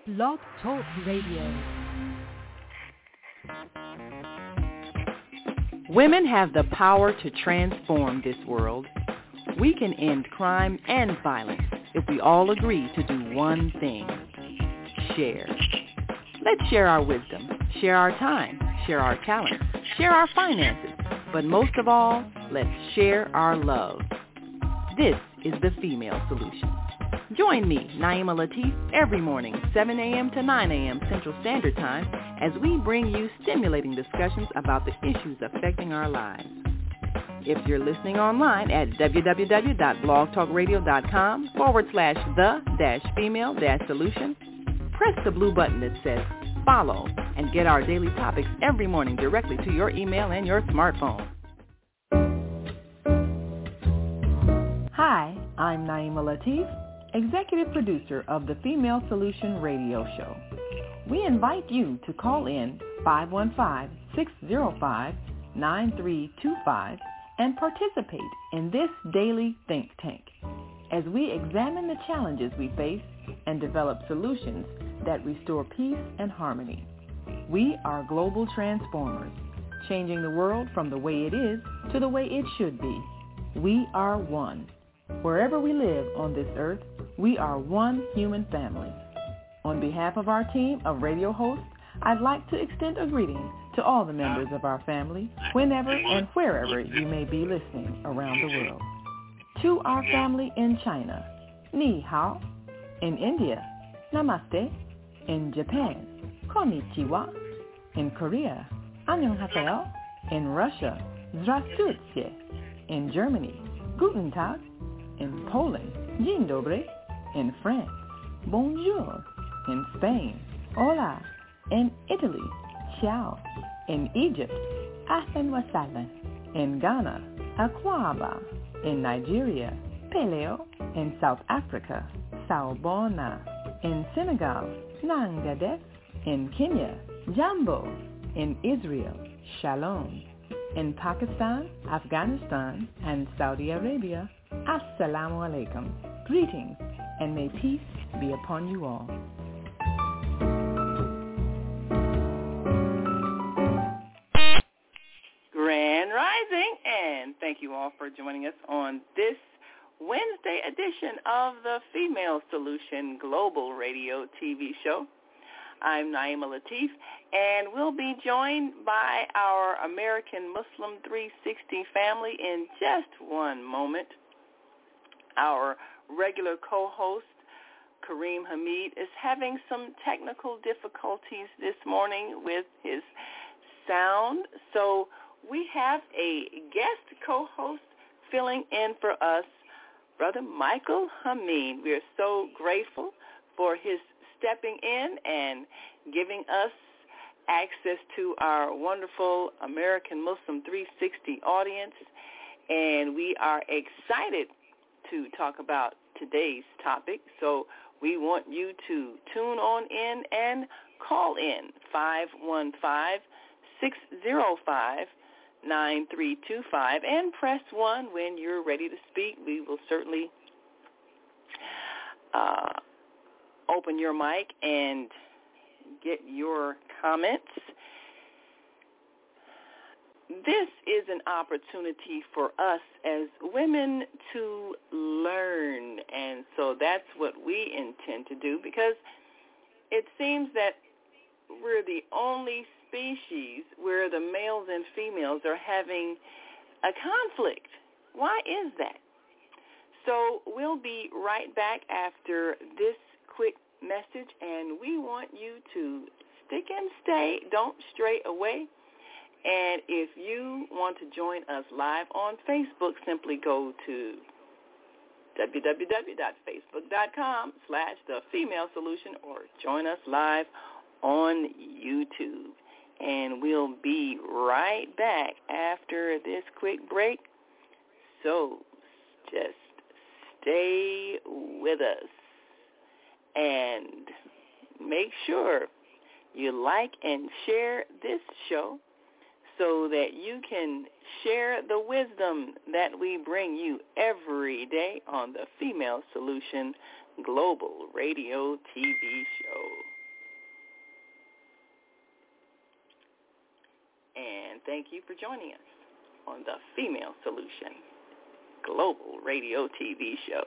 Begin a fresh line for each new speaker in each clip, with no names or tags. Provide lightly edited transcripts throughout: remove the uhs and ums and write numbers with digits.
Blog Talk Radio.
Women have the power to transform this world. We can end crime and violence if we all agree to do one thing: share. Let's share our wisdom, share our time, share our talent, share our finances, but most of all, let's share our love. This is the Female Solution. Join me, Naima Latif, every morning, 7 a.m. to 9 a.m. Central Standard Time, as we bring you stimulating discussions about the issues affecting our lives. If you're listening online at www.blogtalkradio.com/the-female-solution, press the blue button that says follow and get our daily topics every morning directly to your email and your smartphone. Hi, I'm Naima Latif, Executive Producer of the Female Solution Radio Show. We invite you to call in 515-605-9325 and participate in this daily think tank as we examine the challenges we face and develop solutions that restore peace and harmony. We are global transformers, changing the world from the way it is to the way it should be. We are one. Wherever we live on this earth, we are one human family. On behalf of our team of radio hosts, I'd like to extend a greeting to all the members of our family, whenever and wherever you may be listening around the world. To our family in China, Ni Hao. In India, Namaste. In Japan, Konnichiwa. In Korea, Annyeonghaseyo. In Russia, Zdravstvuyte. In Germany, Guten Tag. In Poland, Dzień dobry. In France, Bonjour. In Spain, Hola. In Italy, Ciao. In Egypt, Ahlan wa sahlan. In Ghana, Akwaba. In Nigeria, Peleo. In South Africa, Sawubona. In Senegal, Nangadef. In Kenya, Jambo. In Israel, Shalom. In Pakistan, Afghanistan, and Saudi Arabia, Assalamu alaikum. Greetings, and may peace be upon you all. Grand Rising, and thank you all for joining us on this Wednesday edition of the Female Solution Global Radio TV show. I'm Naima Latif, and we'll be joined by our American Muslim 360 family in just one moment. Our regular co-host, Kareem Hamid, is having some technical difficulties this morning with his sound, so we have a guest co-host filling in for us, Brother Michael Hamid. We are so grateful for his stepping in and giving us access to our wonderful American Muslim 360 audience, and we are excited to talk about today's topic. So we want you to tune on in and call in 515-605-9325 and press 1 when you're ready to speak. We will certainly open your mic and get your comments. This is an opportunity for us as women to learn, and so that's what we intend to do, because it seems that we're the only species where the males and females are having a conflict. Why is that? So we'll be right back after this quick message, and we want you to stick and stay. Don't stray away. And if you want to join us live on Facebook, simply go to www.facebook.com/thefemalesolution or join us live on YouTube. And we'll be right back after this quick break. So just stay with us and make sure you like and share this show so that you can share the wisdom that we bring you every day on the Female Solution Global Radio TV show. and thank you for joining us on the Female Solution Global Radio TV show.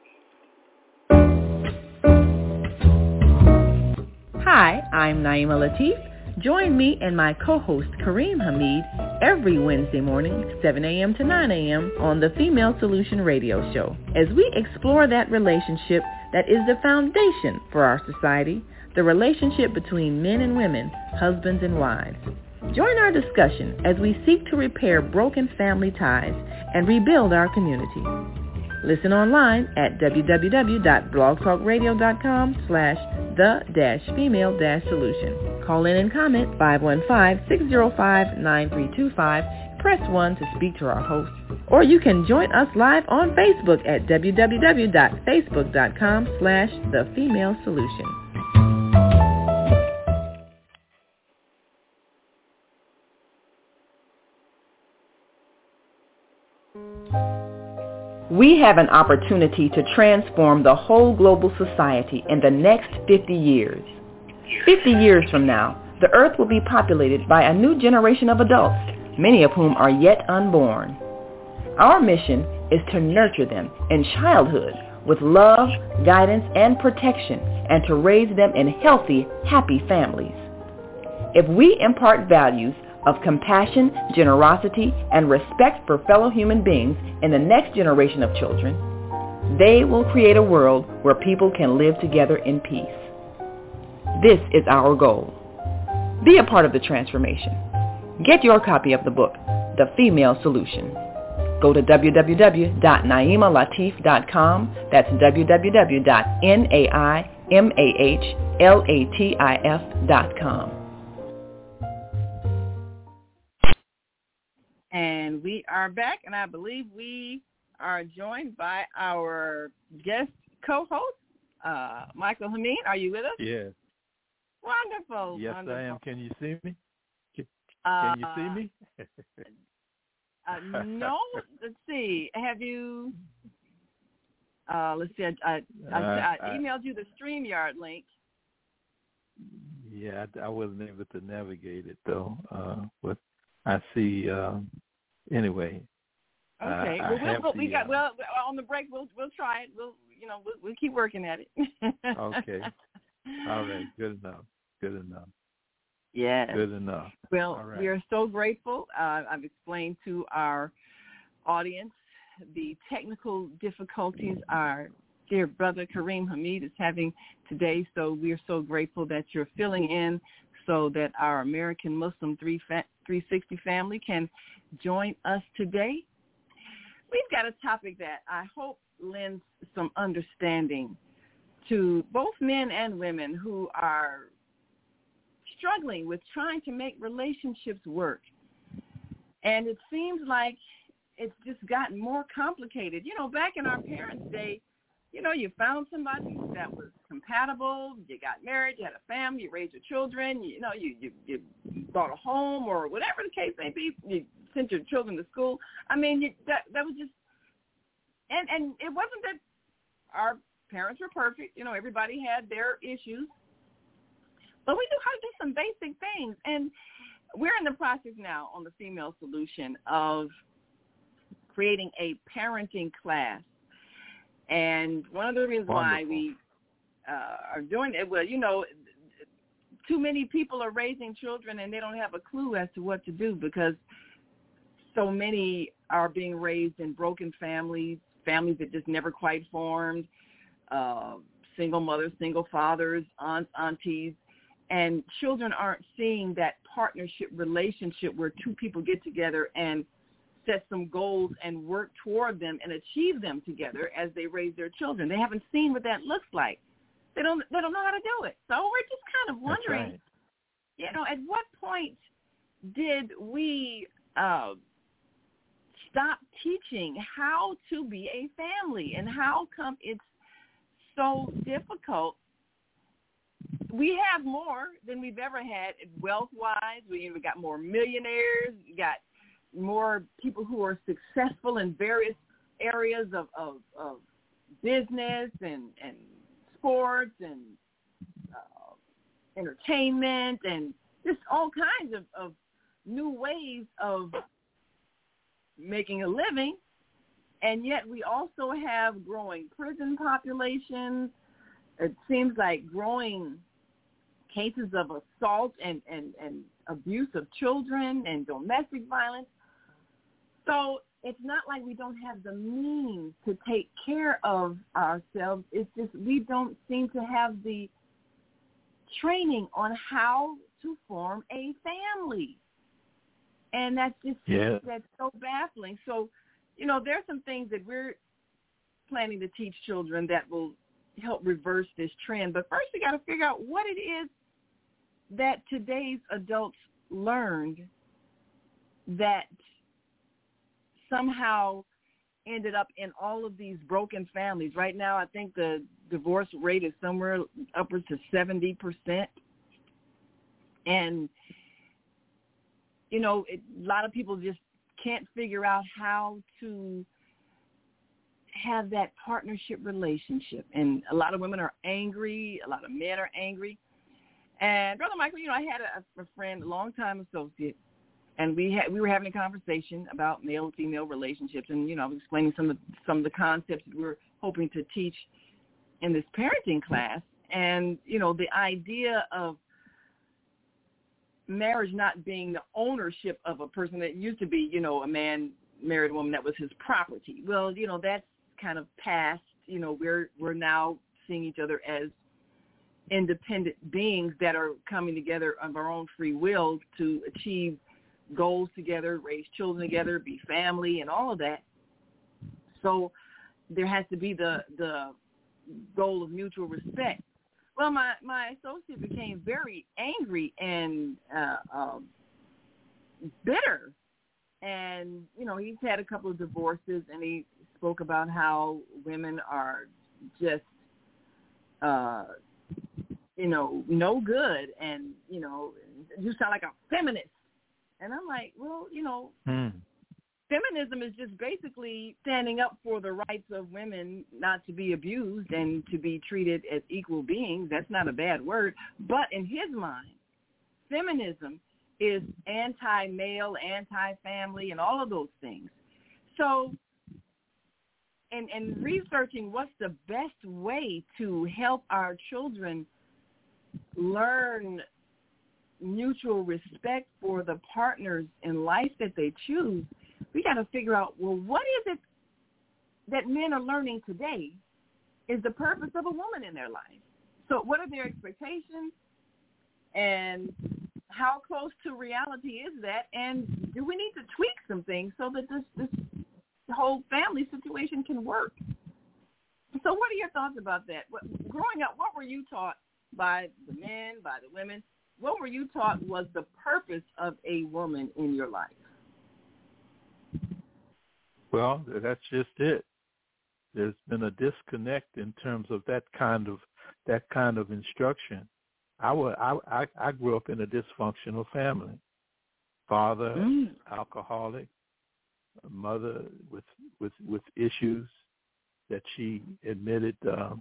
Hi, I'm Naima Latif. Join me and my co-host Kareem Hamid every Wednesday morning, 7 a.m. to 9 a.m. on the Female Solution Radio Show as we explore that relationship that is the foundation for our society, the relationship between men and women, husbands and wives. Join our discussion as we seek to repair broken family ties and rebuild our community. Listen online at www.blogtalkradio.com/the-female-solution. Call in and comment 515-605-9325. Press 1 to speak to our host. Or you can join us live on Facebook at www.facebook.com/the-female-solution. We have an opportunity to transform the whole global society in the next 50 years. 50 years from now, the earth will be populated by a new generation of adults, many of whom are yet unborn. Our mission is to nurture them in childhood with love, guidance, and protection, and to raise them in healthy, happy families. If we impart values of compassion, generosity, and respect for fellow human beings in the next generation of children, they will create a world where people can live together in peace. This is our goal. Be a part of the transformation. Get your copy of the book, The Female Solution. Go to www.naimalatif.com. That's www.naimalatif.com. And we are back, and I believe we are joined by our guest co-host, Michael Hamid. Are you with us?
Yes.
Wonderful.
Yes,
wonderful.
I am. Can you see me? Can you see me?
No. Let's see. Have you? Let's see. I emailed you the StreamYard link.
Yeah, I wasn't able to navigate it though. But I see. Anyway.
Okay. Well, on the break we'll try it. We'll keep working at it.
Okay. All right. Good enough.
Yes.
Good enough.
Well,
right.
We are so grateful. I've explained to our audience the technical difficulties our dear brother Kareem Hamid is having today. So we are so grateful that you're filling in so that our American Muslim 360 family can join us today. We've got a topic that I hope lends some understanding to both men and women who are struggling with trying to make relationships work. And it seems like it's just gotten more complicated. Back in our parents' day, you found somebody that was compatible, you got married, you had a family, you raised your children, you bought a home or whatever the case may be, you sent your children to school. I mean, that was just, and it wasn't that our parents were perfect. Everybody had their issues. But we knew how to do some basic things. And we're in the process now on the Female Solution of creating a parenting class. And one of the reasons why we are doing it, too many people are raising children and they don't have a clue as to what to do because so many are being raised in broken families that just never quite formed, single mothers, single fathers, aunts, aunties. And children aren't seeing that partnership relationship where two people get together and set some goals and work toward them and achieve them together as they raise their children. They haven't seen what that looks like. They don't know how to do it. So we're just kind of wondering, at what point did we stop teaching how to be a family, and how come it's so difficult? We have more than we've ever had wealth-wise. We even got more millionaires. We got more people who are successful in various areas of business and sports and entertainment and just all kinds of
new ways of making a living, and yet we also have growing prison populations. It seems like growing cases of assault and abuse of children and domestic violence. So it's not like we don't have the means to take care of ourselves. It's just we don't seem to have the training on how to form a family. And that's just that's so baffling. So, you know, there's some things that we're planning to teach children that will help reverse this trend. But first we got to figure out what it is that today's adults learned that somehow ended up in all of these broken families. Right now, I think the divorce rate is somewhere upwards to 70%. And, you know, a lot of people just can't figure out how to have that partnership relationship. And a lot of women are angry. A lot of men are angry. And, Brother Michael, you know, I had a friend, a longtime associate, and we were having a conversation about male and female relationships, and you know, I was explaining some of the concepts that we were hoping to teach in this parenting class, and you know, the idea of marriage not being the ownership of a person. That used to be, you know, a man married a woman that was his property. Well, you know, that's kind of past. You know, we're now seeing each other as independent beings that are coming together of our own free will to achieve goals together, raise children together, be family, and all of that. So there has to be the goal of mutual respect. Well, my associate became very angry and bitter. And, you know, he's had a couple of divorces, and he spoke about how women are just, you know, no good. And, you know, you sound like a feminist. And I'm like, well, you know, feminism is just basically standing up for the rights of women not to be abused and to be treated as equal beings. That's not a bad word. But in his mind, feminism is anti-male, anti-family, and all of those things. So, and researching what's the best way to help our children learn mutual respect for the partners in life that they choose, we got to figure out, well, what is it that men are learning today is the purpose of a woman in their life? So what are their expectations, and how close to reality is that, and do we need to tweak some things so that this whole family situation can work? So what are your thoughts about that? Growing up, what were you taught by the men, by the women? What were you taught was the purpose of a woman in your life?
Well, that's just it. There's been a disconnect in terms of that kind of instruction. I grew up in a dysfunctional family. Father, alcoholic, mother with issues that she admitted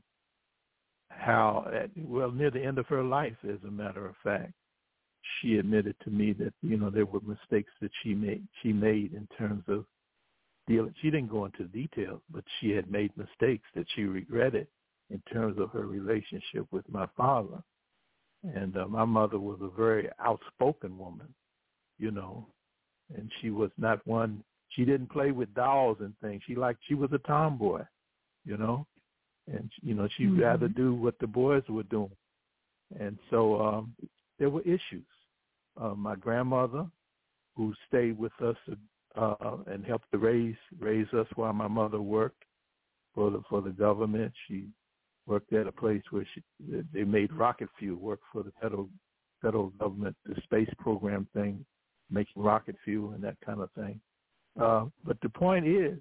near the end of her life, as a matter of fact, she admitted to me that, you know, there were mistakes that she made in terms of dealing. She didn't go into details, but she had made mistakes that she regretted in terms of her relationship with my father. And my mother was a very outspoken woman, you know, and she was not one. She didn't play with dolls and things. She was a tomboy, you know. And, you know, she'd rather do what the boys were doing. And so there were issues. My grandmother, who stayed with us and helped to raise us while my mother worked for the government. She worked at a place where they made rocket fuel, worked for the federal government, the space program thing, making rocket fuel and that kind of thing. But the point is,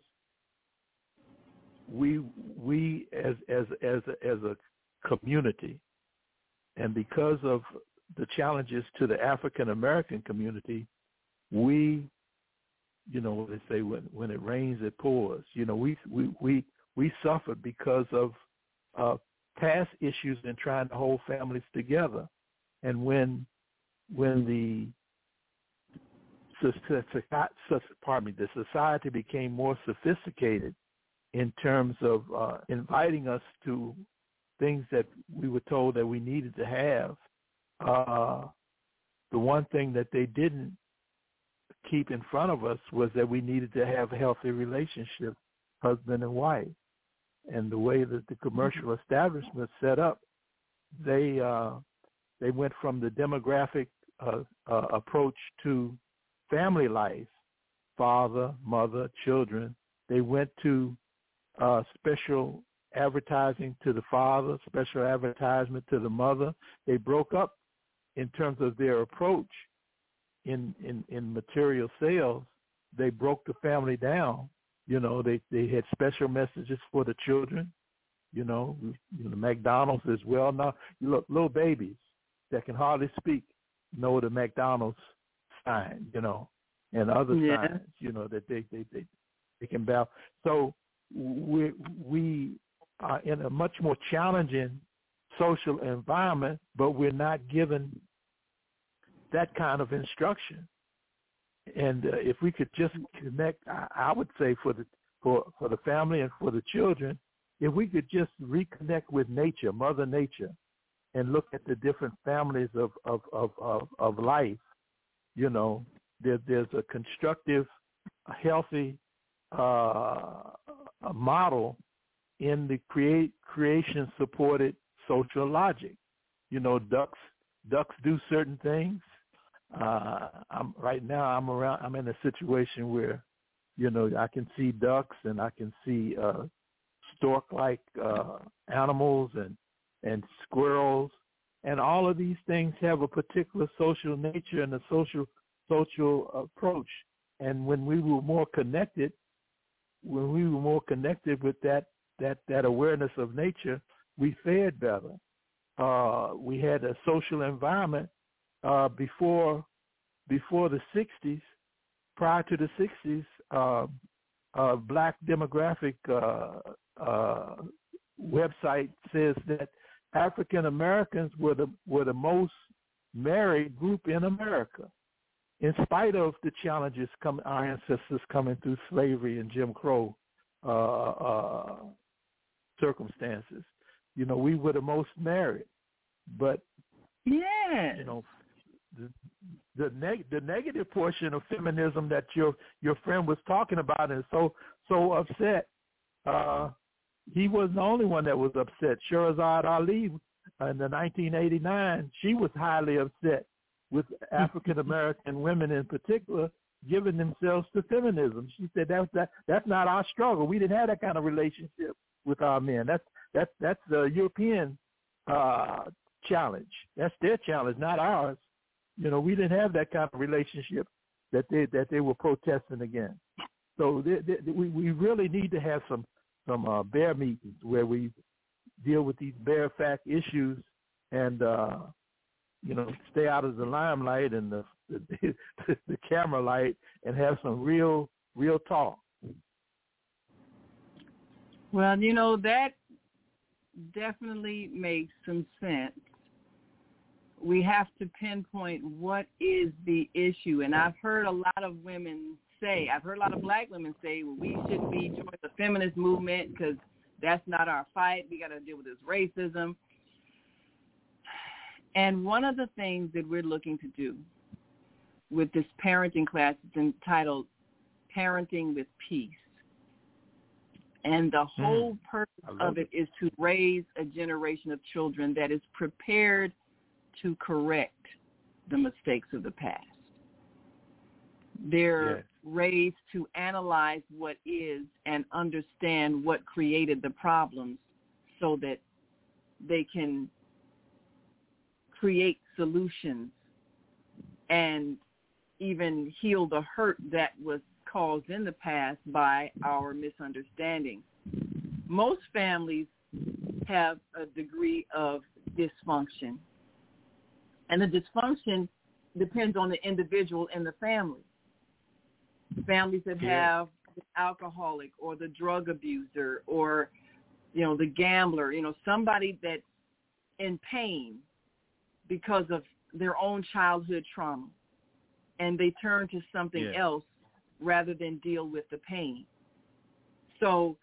we as a community, and because of the challenges to the African American community, we, you know, they say when it rains it pours. You know, we suffered because of past issues in trying to hold families together, and when the the society became more sophisticated in terms of inviting us to things that we were told that we needed to have. The one thing that they didn't keep in front of us was that we needed to have a healthy relationship, husband and wife. And the way that the commercial establishment set up, they went from the demographic approach to family life, father, mother, children. They went to special advertising to the father, special advertisement to the mother. They broke up in terms of their approach in material sales. They broke the family down. You know, they had special messages for the children. You know, McDonald's as well. Now, you look, little babies that can hardly speak know the McDonald's sign, you know, and other signs, you know, that they can bow. So we are in a much more challenging social environment, but we're not given that kind of instruction. And if we could just connect, I would say for the family and for the children, if we could just reconnect with nature, Mother Nature, and look at the different families of life, you know, there's a constructive, a healthy a model in the creation-supported social logic. You know, ducks do certain things. I'm in a situation where, you know, I can see ducks and I can see stork-like animals and squirrels, and all of these things have a particular social nature and a social approach. And when we were more connected with that awareness of nature, we fared better. We had a social environment before the 60s. Prior to the 60s, Black demographic website says that African Americans were the most married group in America, in spite of the challenges our ancestors coming through slavery and Jim Crow circumstances. You know, we were the most married, but you know, the negative portion of feminism that your friend was talking about is so upset. He wasn't the only one that was upset. Shahrazad Ali in the 1989, she was highly upset with African American women in particular giving themselves to feminism. She said that's not our struggle. We didn't have that kind of relationship with our men. That's the European challenge. That's their challenge, not ours. You know, we didn't have that kind of relationship that they were protesting against. So we really need to have some bear meetings where we deal with these bare fact issues and you know, stay out of the limelight and the camera light and have some real talk.
Well, you know, that definitely makes some sense. We have to pinpoint what is the issue. And I've heard a lot of women say, I've heard a lot of Black women say, well, we shouldn't be joining the feminist movement because that's not our fight. We got to deal with this racism. And one of the things that we're looking to do with this parenting class is entitled Parenting with Peace. And the whole purpose of it is to raise a generation of children that is prepared to correct the mistakes of the past. They're raised to analyze what is and understand what created the problems so that they can create solutions and even heal the hurt that was caused in the past by our misunderstanding. Most families have a degree of dysfunction, and the dysfunction depends on the individual in the family. Families that have the alcoholic or the drug abuser or, you know, the gambler, you know, somebody that's in pain because of their own childhood trauma. and they turn to something else rather than deal with the pain. So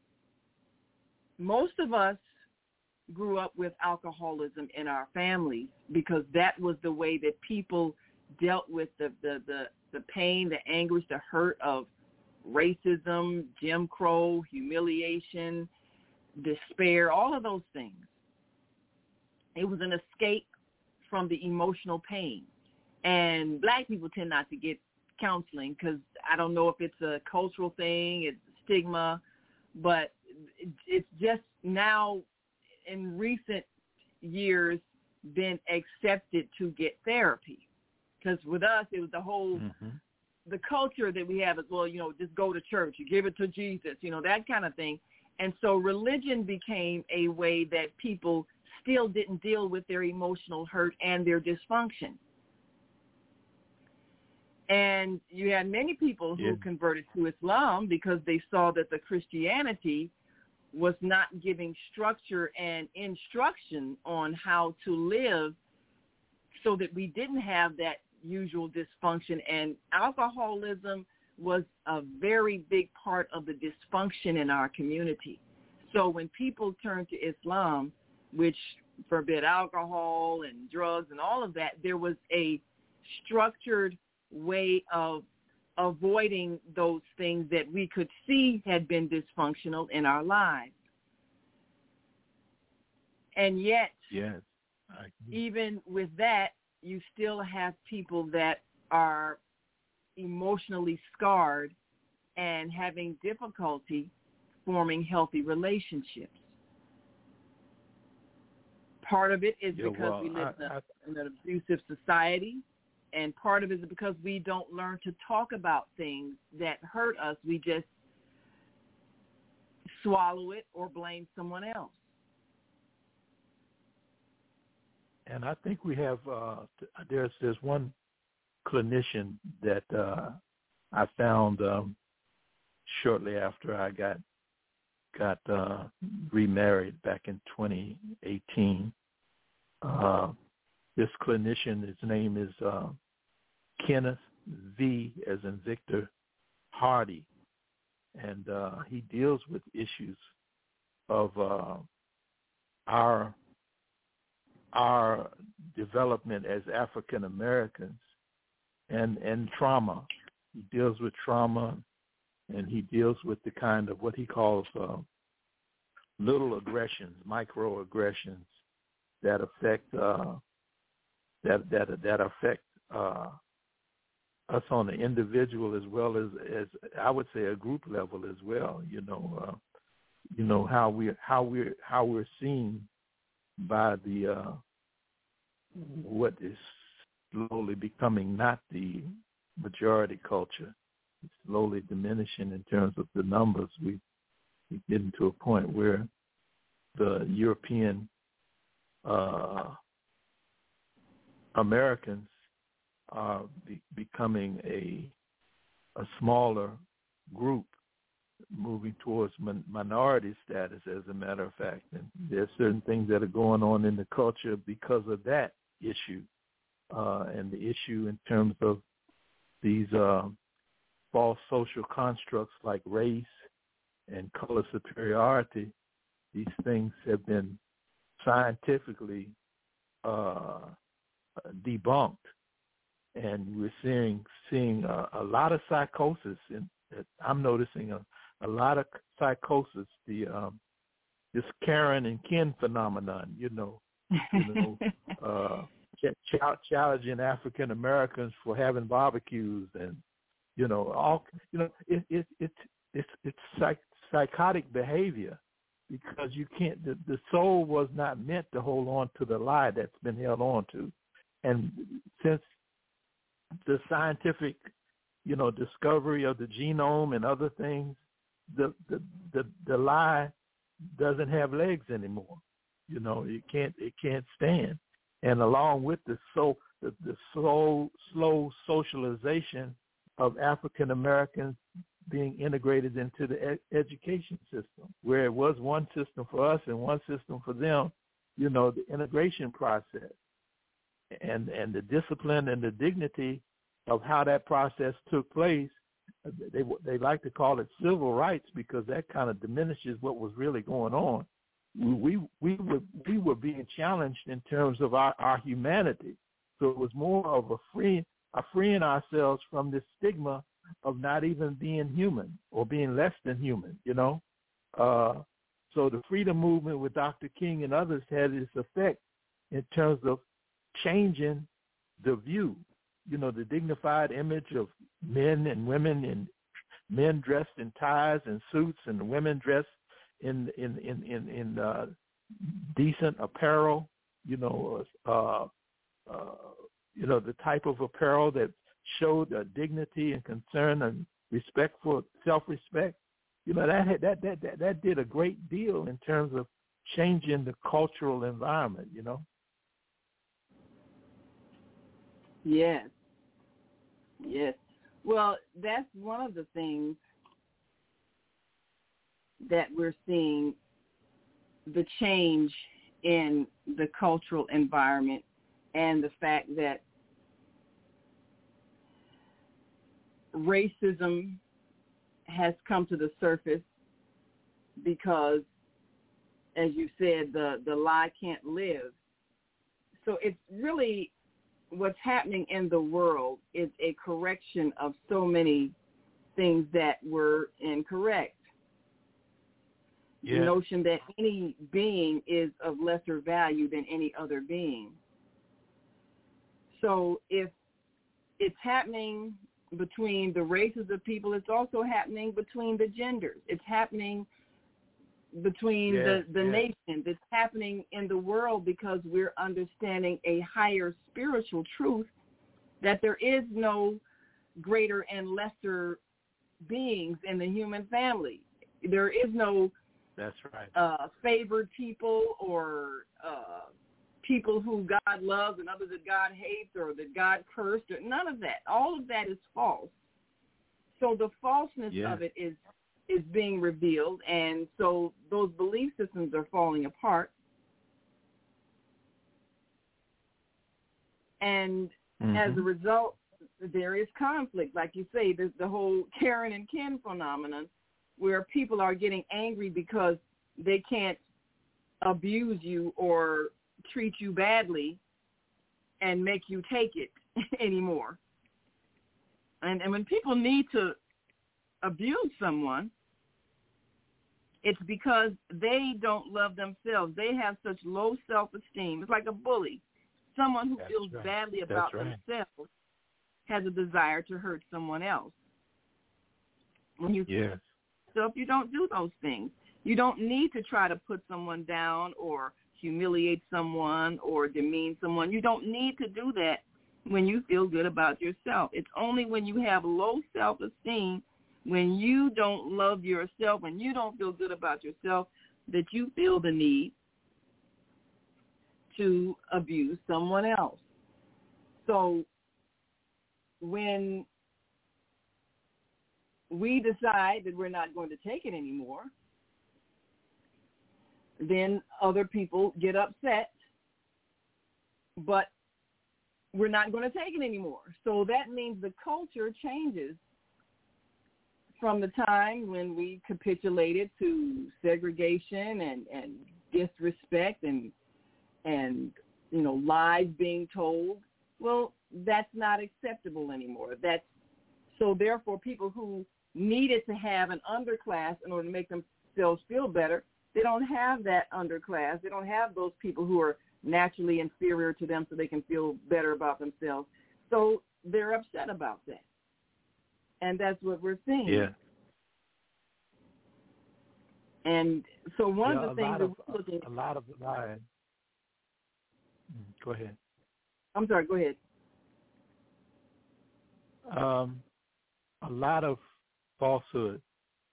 most of us grew up with alcoholism in our families because that was the way that people dealt with the pain, the anguish, the hurt of racism, Jim Crow, humiliation, despair, all of those things. It was an escape from the emotional pain. And black people tend not to get counseling because I don't know if it's a cultural thing, it's a stigma, but it's just now in recent years been accepted to get therapy. Because with us, it was the whole, the culture that we have is, well, just go to church, you give it to Jesus, that kind of thing. And so religion became a way that people still didn't deal with their emotional hurt and their dysfunction. And you had many people who converted to Islam because they saw that the Christianity was not giving structure and instruction on how to live so that we didn't have that usual dysfunction. And alcoholism was a very big part of the dysfunction in our community. So when people turned to Islam, which forbid alcohol and drugs and all of that, there was a structured way of avoiding those things that we could see had been dysfunctional in our lives. And yet, even with that, you still have people that are emotionally scarred and having difficulty forming healthy relationships. Part of it is because we live in an abusive society, and part of it is because we don't learn to talk about things that hurt us. We just swallow it or blame someone else.
And I think we have, there's one clinician that I found shortly after I got remarried back in 2018. This clinician, his name is Kenneth V. as in Victor Hardy, and he deals with issues of our development as African Americans and trauma. He deals with trauma, and he deals with the kind of what he calls little aggressions, microaggressions that affect that affect us on an individual as well as I would say a group level as well. How we're seen by the what is slowly becoming not the majority culture. It's slowly diminishing in terms of the numbers. We getting to a point where the European Americans are becoming a smaller group, moving towards minority status, as a matter of fact. And there's certain things that are going on in the culture because of that issue, and the issue in terms of these false social constructs like race and color superiority. These things have been scientifically debunked, and we're seeing a lot of psychosis. I'm noticing a lot of psychosis. This Karen and Ken phenomenon, challenging African Americans for having barbecues, and it's psychotic behavior, because you can't. The soul was not meant to hold on to the lie that's been held on to, and since the scientific, discovery of the genome and other things, the lie doesn't have legs anymore. It can't stand. And along with the slow socialization of African Americans being integrated into the education system, where it was one system for us and one system for them, the integration process and the discipline and the dignity of how that process took place, they like to call it civil rights because that kind of diminishes what was really going on. We were being challenged in terms of our humanity. So it was more of a freeing ourselves from this stigma of not even being human or being less than human, you know. So the freedom movement with Dr. King and others had its effect in terms of changing the view, you know, the dignified image of men and women, and men dressed in ties and suits, and women dressed in decent apparel, you know, the type of apparel that showed dignity and concern and respect for self-respect. You know, that did a great deal in terms of changing the cultural environment, you know.
Yes. Yes. Well, that's one of the things that we're seeing, the change in the cultural environment and the fact that racism has come to the surface because, as you said, the lie can't live. So it's really what's happening in the world is a correction of so many things that were incorrect. Yeah. The notion that any being is of lesser value than any other being. So if it's happening between the races of people, it's also happening between the genders. It's happening between the nations. It's happening in the world because we're understanding a higher spiritual truth that there is no greater and lesser beings in the human family. There is no favored people or people who God loves and others that God hates or that God cursed. Or none of that. All of that is false. So the falseness of it is being revealed, and so those belief systems are falling apart. And as a result, there is conflict. Like you say, there's the whole Karen and Ken phenomenon where people are getting angry because they can't abuse you or treat you badly and make you take it anymore. And when people need to abuse someone, it's because they don't love themselves. They have such low self-esteem. It's like a bully. Someone who feels badly about themselves has a desire to hurt someone else. When you yourself, you don't do those things. You don't need to try to put someone down or humiliate someone or demean someone. You don't need to do that when you feel good about yourself. It's only when you have low self-esteem, when you don't love yourself, when you don't feel good about yourself, that you feel the need to abuse someone else. So when we decide that we're not going to take it anymore, then other people get upset, but we're not going to take it anymore. So that means the culture changes from the time when we capitulated to segregation and disrespect and you know, lies being told. Well, that's not acceptable anymore. So therefore people who needed to have an underclass in order to make themselves feel better, they don't have that underclass. They don't have those people who are naturally inferior to them so they can feel better about themselves. So they're upset about that. And that's what we're seeing. Yeah. And so one of the things that we're looking at... A lot of the line...
Go ahead.
I'm sorry, go ahead.
A lot of falsehood,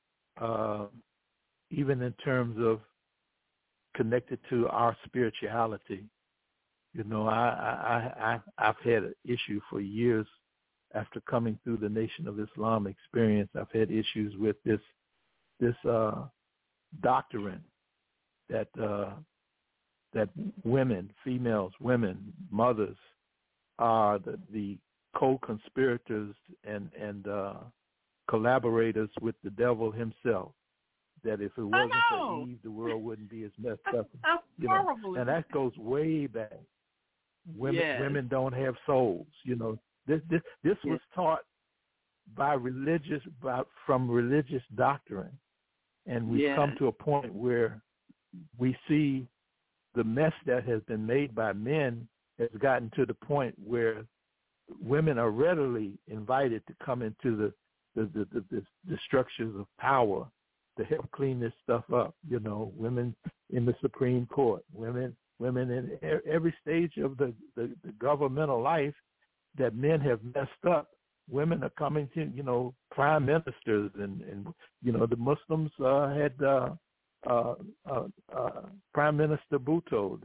even in terms of connected to our spirituality. You know, I've had an issue for years after coming through the Nation of Islam experience. I've had issues with this doctrine that women, females, women, mothers are the co-conspirators and collaborators with the devil himself. That if it wasn't for Eve, the world wouldn't be as messed up. And that goes way back. Women don't have souls. This was taught from religious doctrine, and we've come to a point where we see the mess that has been made by men has gotten to the point where women are readily invited to come into the structures of power to help clean this stuff up. Women in the Supreme Court, women in every stage of the governmental life that men have messed up. Women are coming to, prime ministers, and the Muslims had Prime Minister Bhutto,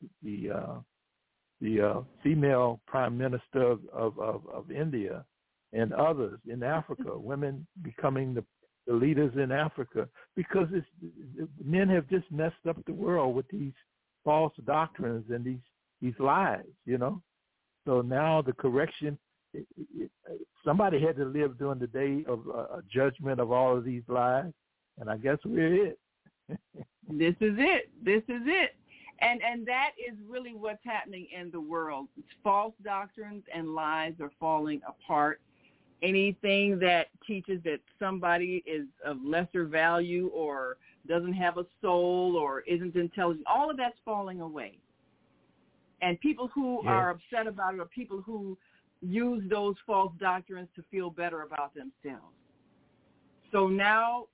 the female prime minister of India, and others in Africa. Women becoming the leaders in Africa, because men have just messed up the world with these false doctrines and these lies. So now the correction. Somebody had to live during the day of judgment of all of these lies, and I guess we're it.
This is it. And that is really what's happening in the world. False doctrines and lies are falling apart. Anything that teaches that somebody is of lesser value or doesn't have a soul or isn't intelligent, all of that's falling away. And people who are upset about it are people who use those false doctrines to feel better about themselves. So now,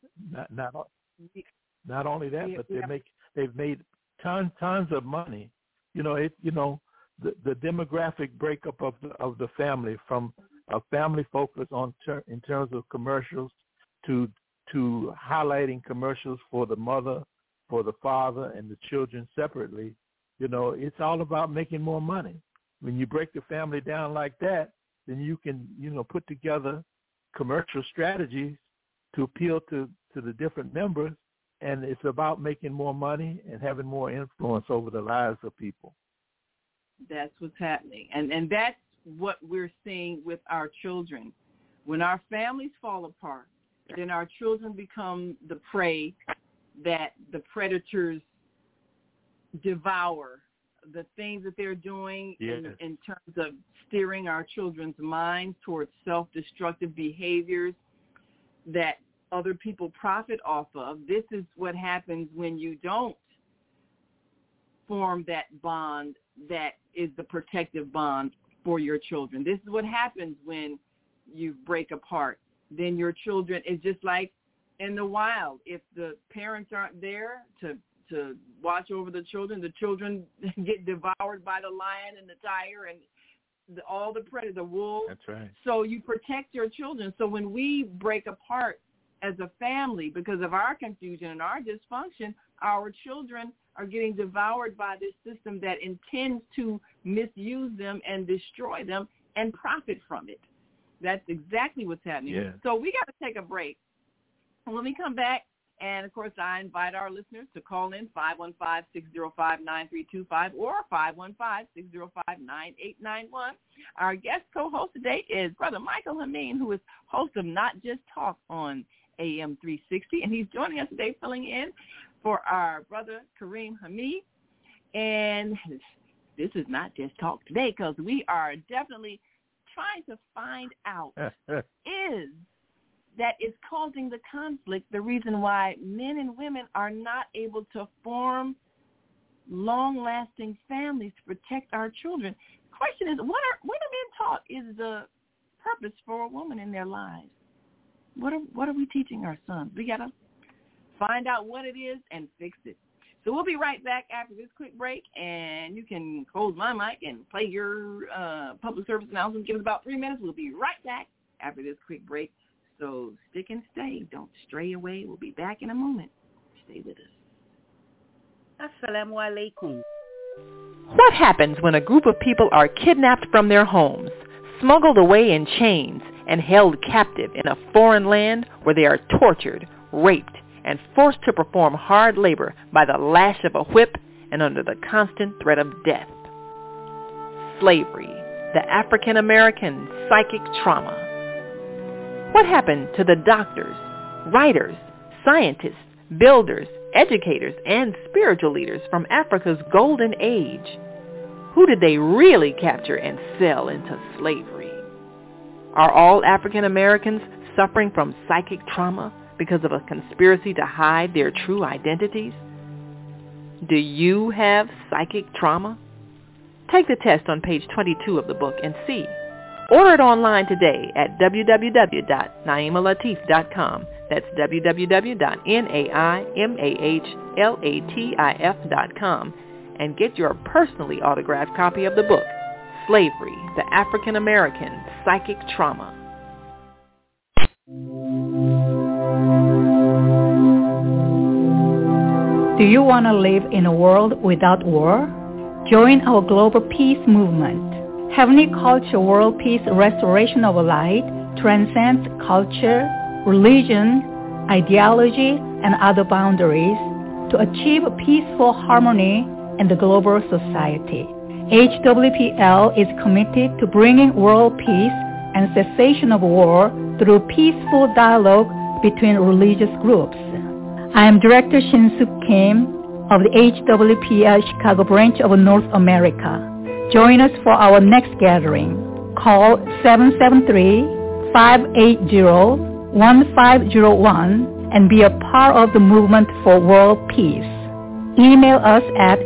not only that, but they've made tons of money. The demographic breakup of the family, from a family focus in terms of commercials to highlighting commercials for the mother, for the father, and the children separately. It's all about making more money. When you break the family down like that, then you can, put together commercial strategies to appeal to the different members, and it's about making more money and having more influence over the lives of people.
That's what's happening. And that's what we're seeing with our children. When our families fall apart, then our children become the prey that the predators devour. The things that they're doing in terms of steering our children's minds towards self-destructive behaviors that other people profit off of. This is what happens when you don't form that bond that is the protective bond for your children. This is what happens when you break apart. Then your children is just like in the wild. If the parents aren't there to watch over the children get devoured by the lion and the tiger and all the predators, the wolves.
That's right. So
you protect your children. So when we break apart as a family because of our confusion and our dysfunction, our children are getting devoured by this system that intends to misuse them and destroy them and profit from it. That's exactly what's happening.
Yeah.
So we got to take a break. When we come back, and, of course, I invite our listeners to call in 515-605-9325 or 515-605-9891. Our guest co-host today is Brother Michael Hameen, who is host of Not Just Talk on AM 360, and he's joining us today filling in for our brother Kareem Hamid. And this is Not Just Talk today because we are definitely trying to find out that is causing the conflict, the reason why men and women are not able to form long-lasting families to protect our children. The question is, what are men taught is the purpose for a woman in their lives? What are we teaching our sons? We got to find out what it is and fix it. So we'll be right back after this quick break, and you can close my mic and play your public service announcement. Give us about 3 minutes. We'll be right back after this quick break. So stick and stay. Don't stray away. We'll be back in a moment. Stay with us.
Assalamu alaikum.
What happens when a group of people are kidnapped from their homes, smuggled away in chains, and held captive in a foreign land where they are tortured, raped, and forced to perform hard labor by the lash of a whip and under the constant threat of death? Slavery, the African American psychic trauma. What happened to the doctors, writers, scientists, builders, educators, and spiritual leaders from Africa's golden age? Who did they really capture and sell into slavery? Are all African Americans suffering from psychic trauma because of a conspiracy to hide their true identities? Do you have psychic trauma? Take the test on page 22 of the book and see. Order it online today at www.naimalatif.com. That's www.naimalatif.com, and get your personally autographed copy of the book, Slavery, the African American Psychic Trauma.
Do you want to live in a world without war? Join our global peace movement. Heavenly Culture World Peace Restoration of Light transcends culture, religion, ideology, and other boundaries to achieve peaceful harmony in the global society. HWPL is committed to bringing world peace and cessation of war through peaceful dialogue between religious groups. I am Director Shin-Suk Kim of the HWPL Chicago branch of North America. Join us for our next gathering. Call 773-580-1501 and be a part of the movement for world peace. Email us at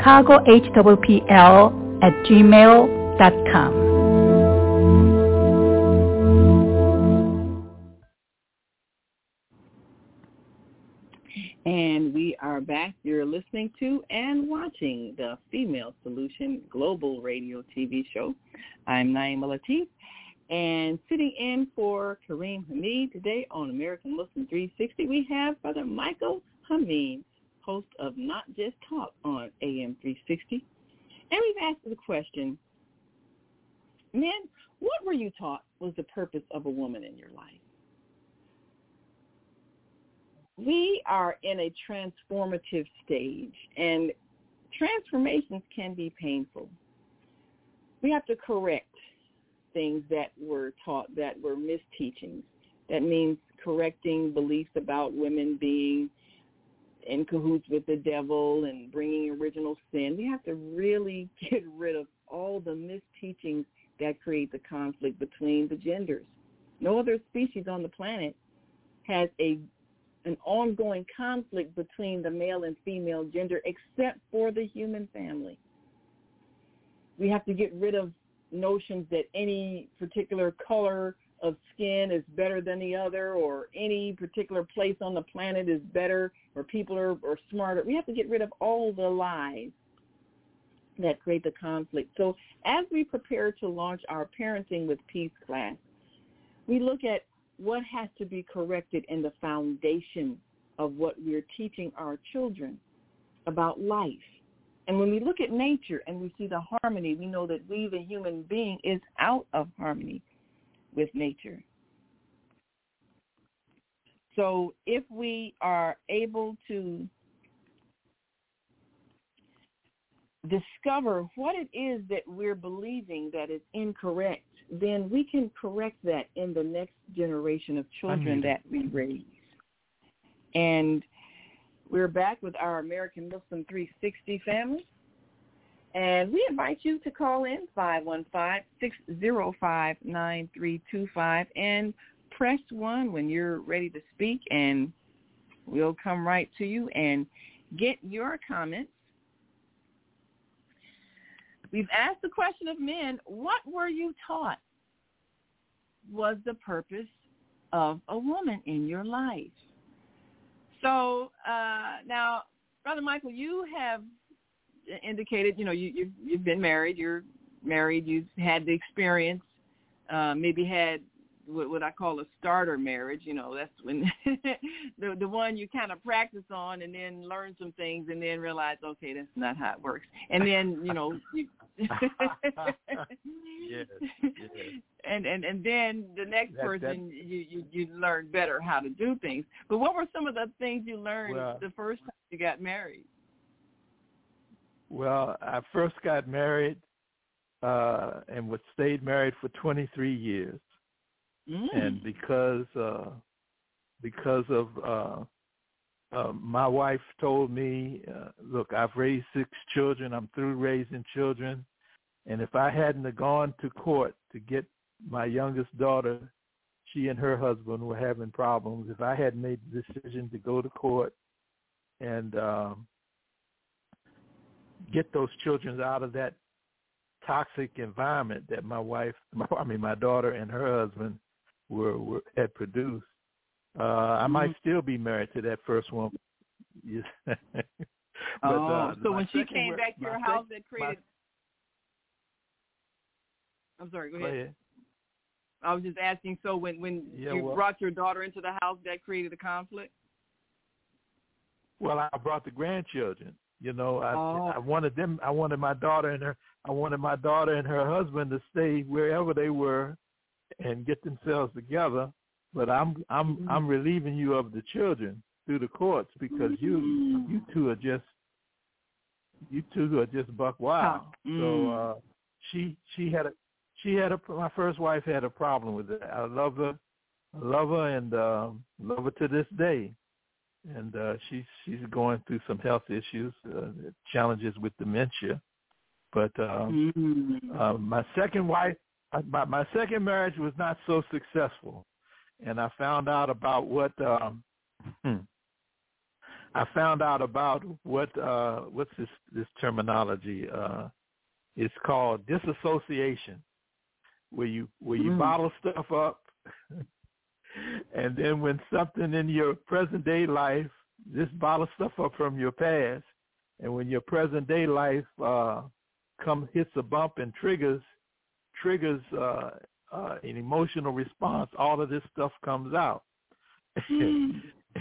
chicagohwpl@gmail.com.
And we are back. You're listening to and watching the Female Solution Global Radio TV show. I'm Naima Latif, and sitting in for Kareem Hamid today on American Muslim 360, we have Brother Michael Hamid, host of Not Just Talk on AM 360. And we've asked the question, men, what were you taught was the purpose of a woman in your life? We are in a transformative stage, and transformations can be painful. We have to correct things that were taught that were misteachings. That means correcting beliefs about women being in cahoots with the devil and bringing original sin. We have to really get rid of all the misteachings that create the conflict between the genders. No other species on the planet has an ongoing conflict between the male and female gender except for the human family. We have to get rid of notions that any particular color of skin is better than the other, or any particular place on the planet is better, or people are smarter. We have to get rid of all the lies that create the conflict. So as we prepare to launch our Parenting with Peace class, we look at what has to be corrected in the foundation of what we're teaching our children about life. And when we look at nature and we see the harmony, we know that we, the human being, is out of harmony with nature. So if we are able to discover what it is that we're believing that is incorrect, then we can correct that in the next generation of children that we raise. And we're back with our American Muslim 360 family. And we invite you to call in 515-605-9325 and press 1 when you're ready to speak, and we'll come right to you and get your comments. We've asked the question of men, what were you taught was the purpose of a woman in your life? So now, Brother Michael, you have indicated, you've been married, you've had the experience, maybe had what I call a starter marriage. That's when the one you kind of practice on and then learn some things and then realize, okay, that's not how it works. And then,
yes.
And then the next person, you learn better how to do things. But what were some of the things you learned the first time you got married?
Well, I first got married. and stayed married for 23 years. And because of my wife told me, look, I've raised 6 children. I'm through raising children. And if I hadn't have gone to court to get my youngest daughter, she and her husband were having problems. If I hadn't made the decision to go to court and get those children out of that toxic environment that my daughter and her husband had produced, I might still be married to that first woman. But,
so when she came back to your house, that created. I'm sorry. Go ahead. I was just asking. So when you brought your daughter into the house, that created a conflict.
Well, I brought the grandchildren. I wanted them. I wanted my daughter and her husband to stay wherever they were, and get themselves together. But I'm relieving you of the children through the courts because you two are just buck wild. So my first wife had a problem with it. I love her and love her to this day. And she's going through some health issues, challenges with dementia. But my second wife, my second marriage was not so successful, and I found out about what what's this terminology? It's called disassociation, where you bottle stuff up. And then when something in your present day life, just bottle stuff up from your past, and when your present day life hits a bump and triggers an emotional response, all of this stuff comes out. And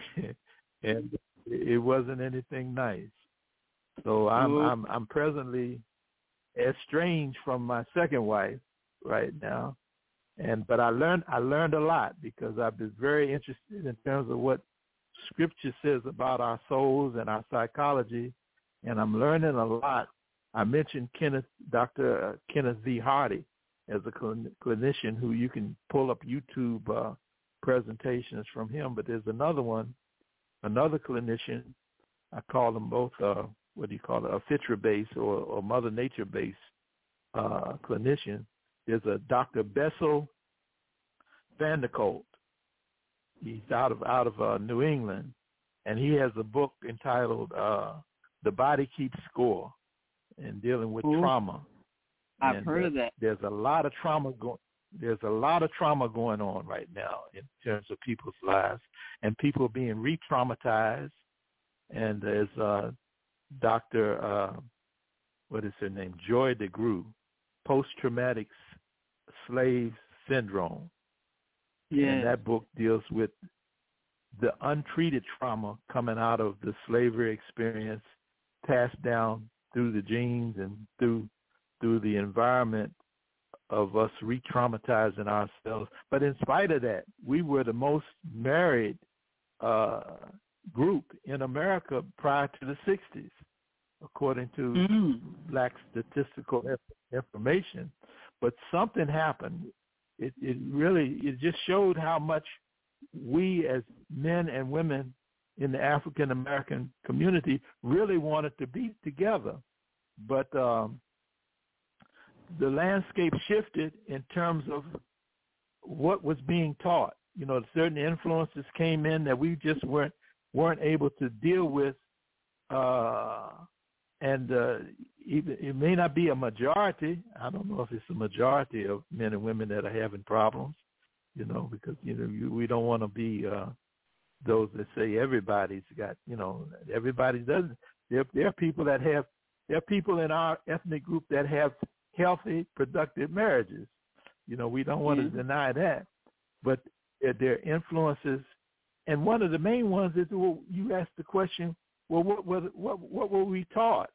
it wasn't anything nice. So I'm presently estranged from my second wife right now. But I learned a lot because I've been very interested in terms of what Scripture says about our souls and our psychology, and I'm learning a lot. I mentioned Dr. Kenneth V. Hardy as a clinician who you can pull up YouTube presentations from him, but there's another clinician. I call them both a Fitra-based or Mother Nature-based clinician. There's a Dr. Bessel van der Kolk. He's out of New England, and he has a book entitled "The Body Keeps Score," and dealing with trauma.
I've heard of that.
There's a lot of trauma going on right now in terms of people's lives, and people being re-traumatized. And there's Dr. What is her name? Joy DeGruy, post-traumatic slave syndrome. Yeah. And that book deals with the untreated trauma coming out of the slavery experience, passed down through the genes and through the environment of us re-traumatizing ourselves. But in spite of that, we were the most married group in America prior to the 60s, according to Black statistical information. But something happened. It just showed how much we as men and women in the African American community really wanted to be together. But the landscape shifted in terms of what was being taught. Certain influences came in that we just weren't able to deal with, and it may not be a majority. I don't know if it's a majority of men and women that are having problems, because we don't want to be those that say everybody's got, everybody doesn't. There are people in our ethnic group that have healthy, productive marriages. We don't want to deny that, but there are influences, and one of the main ones is, well, you asked the question, well, what were we taught?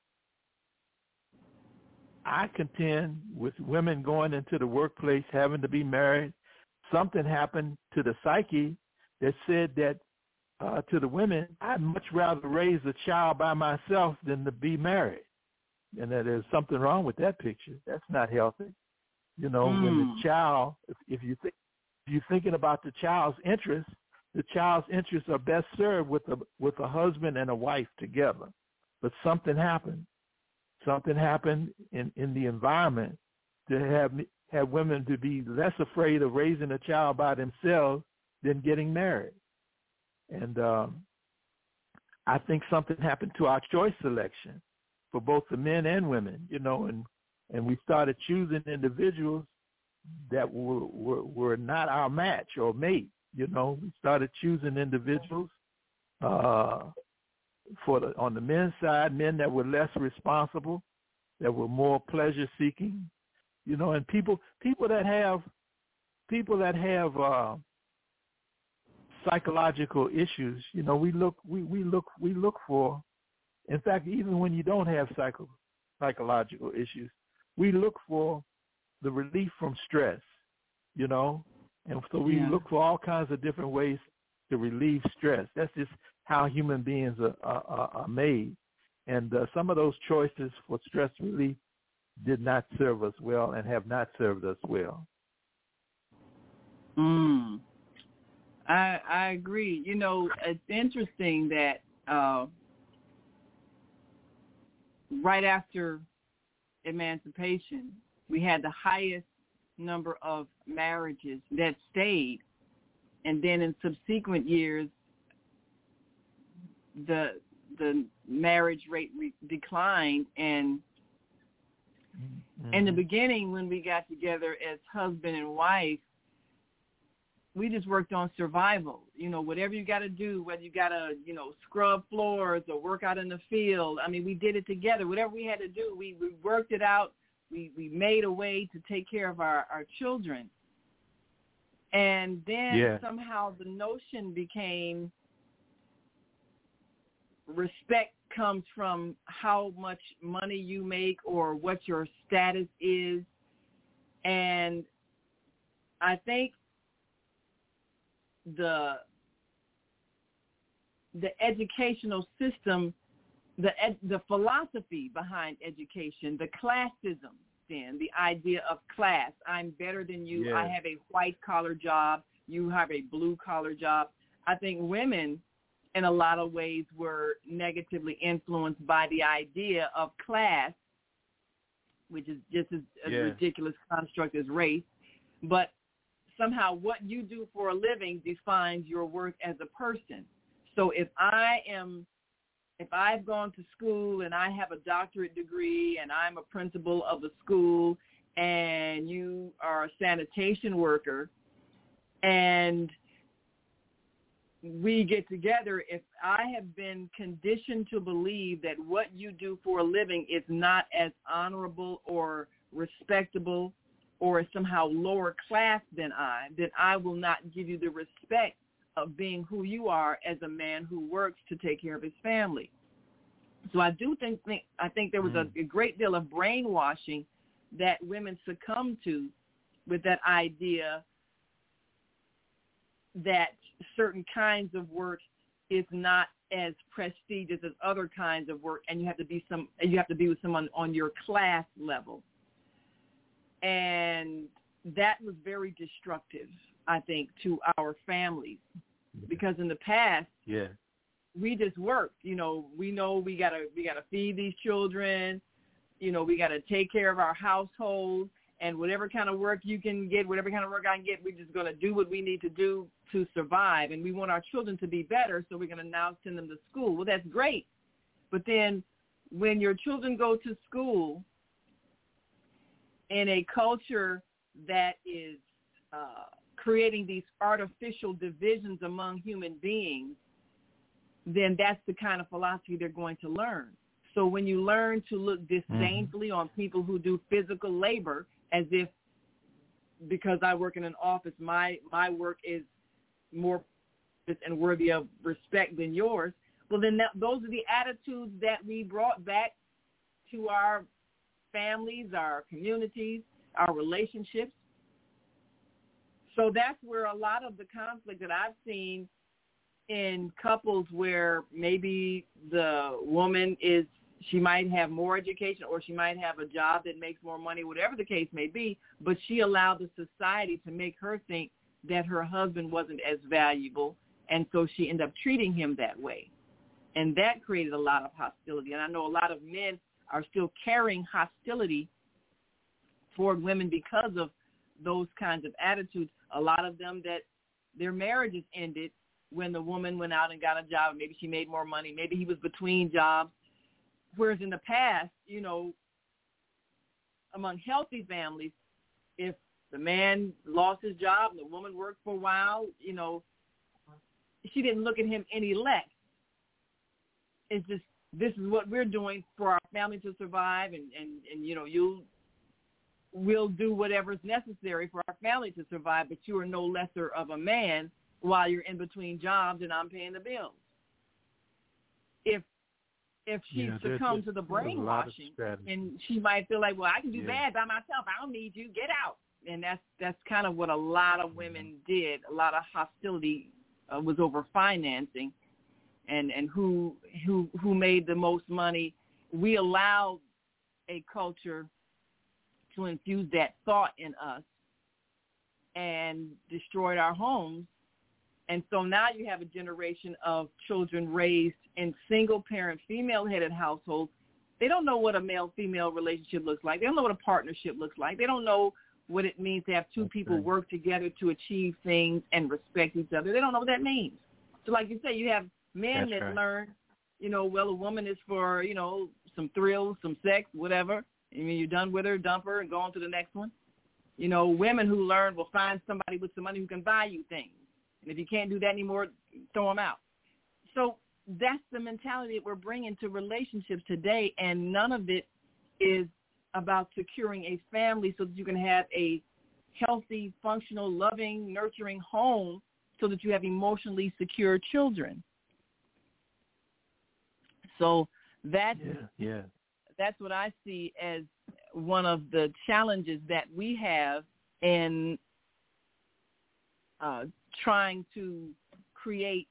I contend with women going into the workplace, having to be married. Something happened to the psyche that said that to the women, I'd much rather raise a child by myself than to be married. and that there's something wrong with that picture. That's not healthy. You know, when the child, if you're thinking about the child's interests are best served with a husband and a wife together. But something happened. Something happened in the environment to have women to be less afraid of raising a child by themselves than getting married. And I think something happened to our choice selection for both the men and women, you know, and we started choosing individuals that were not our match or mate. You know, we started choosing individuals on the men's side, men that were less responsible, that were more pleasure seeking, you know, and people that have psychological issues. You know, we look for. In fact, even when you don't have psychological issues, we look for the relief from stress. You know, and so we look for all kinds of different ways to relieve stress. That's just how human beings are made. And some of those choices for stress relief did not serve us well and have not served us well.
I agree. You know, it's interesting that right after emancipation, we had the highest number of marriages that stayed, and then in subsequent years, the marriage rate declined. And in the beginning, when we got together as husband and wife, we just worked on survival. You know, whatever you got to do, whether you got to, you know, scrub floors or work out in the field. I mean, we did it together. Whatever we had to do, we worked it out. We made a way to take care of our children. And then somehow the notion became respect comes from how much money you make or what your status is. And I think the educational system, the philosophy behind education, the classism, then the idea of class. I'm better than you.
Yeah.
I have a white-collar job. You have a blue-collar job. I think women, in a lot of ways, were negatively influenced by the idea of class, which is just as ridiculous construct as race. But somehow what you do for a living defines your worth as a person. So if I've gone to school and I have a doctorate degree and I'm a principal of a school and you are a sanitation worker and we get together, if I have been conditioned to believe that what you do for a living is not as honorable or respectable or somehow lower class than then I will not give you the respect of being who you are as a man who works to take care of his family. So I do think there was a great deal of brainwashing that women succumbed to with that idea that certain kinds of work is not as prestigious as other kinds of work, and you have to be with someone on your class level. And that was very destructive, I think, to our families, because in the past, we just worked. You know we gotta feed these children. You know, we gotta take care of our household, and whatever kind of work you can get, whatever kind of work I can get, we're just gonna do what we need to do to survive. And we want our children to be better, so we're gonna now send them to school. Well, that's great, but then when your children go to school in a culture that is creating these artificial divisions among human beings, then that's the kind of philosophy they're going to learn. So when you learn to look disdainfully on people who do physical labor as if, because I work in an office, my work is more and worthy of respect than yours, well, then those are the attitudes that we brought back to our families, our communities, our relationships. So that's where a lot of the conflict that I've seen in couples where maybe the woman is She might have more education, or she might have a job that makes more money, whatever the case may be, but she allowed the society to make her think that her husband wasn't as valuable, and so she ended up treating him that way. And that created a lot of hostility. And I know a lot of men are still carrying hostility toward women because of those kinds of attitudes. A lot of them that their marriages ended when the woman went out and got a job. Maybe she made more money. Maybe he was between jobs. Whereas in the past, you know, among healthy families, if the man lost his job and the woman worked for a while, you know, she didn't look at him any less. It's just, this is what we're doing for our family to survive, and you know, we'll do whatever's necessary for our family to survive, but you are no lesser of a man while you're in between jobs and I'm paying the bills. If she succumbs to the brainwashing, and she might feel like, well, I can do bad by myself. I don't need you. Get out. And that's kind of what a lot of women did. A lot of hostility was over financing and who made the most money. We allowed a culture to infuse that thought in us and destroyed our homes. And so now you have a generation of children raised in single-parent, female-headed households. They don't know what a male-female relationship looks like. They don't know what a partnership looks like. They don't know what it means to have two people work together to achieve things and respect each other. They don't know what that means. So like you say, you have men that learn, you know, well, a woman is for, you know, some thrills, some sex, whatever. And when you're done with her, dump her and go on to the next one. You know, women who learn will find somebody with some money who can buy you things. And if you can't do that anymore, throw them out. So that's the mentality that we're bringing to relationships today, and none of it is about securing a family so that you can have a healthy, functional, loving, nurturing home so that you have emotionally secure children. So that's what I see as one of the challenges that we have in trying to create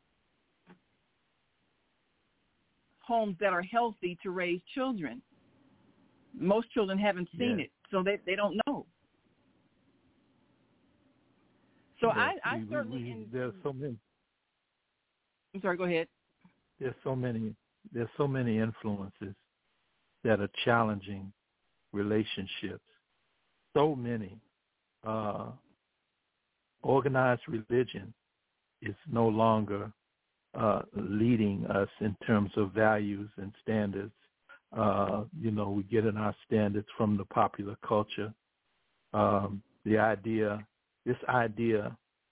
homes that are healthy to raise children. Most children haven't seen it, so they don't know. So I certainly
there's so many.
I'm sorry, go ahead.
There's so many influences that are challenging relationships. So many. Organized religion is no longer leading us in terms of values and standards. You know, we get in our standards from the popular culture. This idea,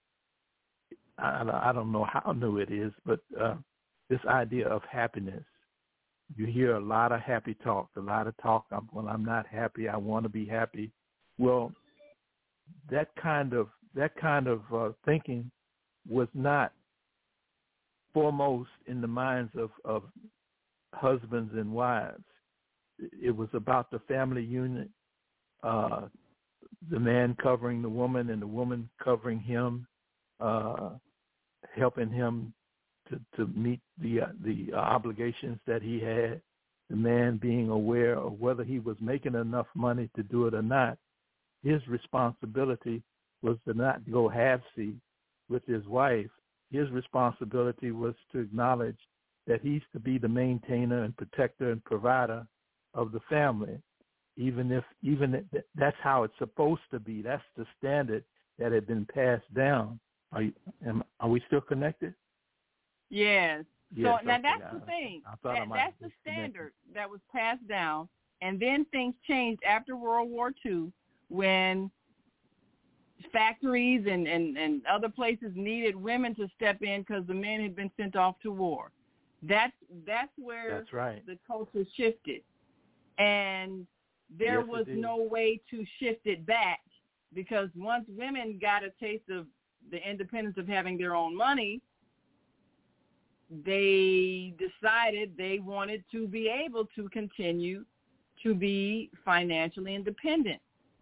I don't know how new it is, but this idea of happiness. You hear a lot of happy talk, when I'm not happy, I want to be happy. Well, that kind of thinking was not foremost in the minds of husbands and wives. It was about the family unit, the man covering the woman and the woman covering him, helping him to meet the obligations that he had, the man being aware of whether he was making enough money to do it or not. His responsibility was to not go half-see with his wife. His responsibility was to acknowledge that he's to be the maintainer and protector and provider of the family, even if that's how it's supposed to be. That's the standard that had been passed down. Are we still connected?
Yes.
Yes,
so now that's the thing. That's the standard that was passed down, and then things changed after World War II when factories and other places needed women to step in because the men had been sent off to war. That's where the culture shifted. And there was no way to shift it back, because once women got a taste of the independence of having their own money, they decided they wanted to be able to continue to be financially independent.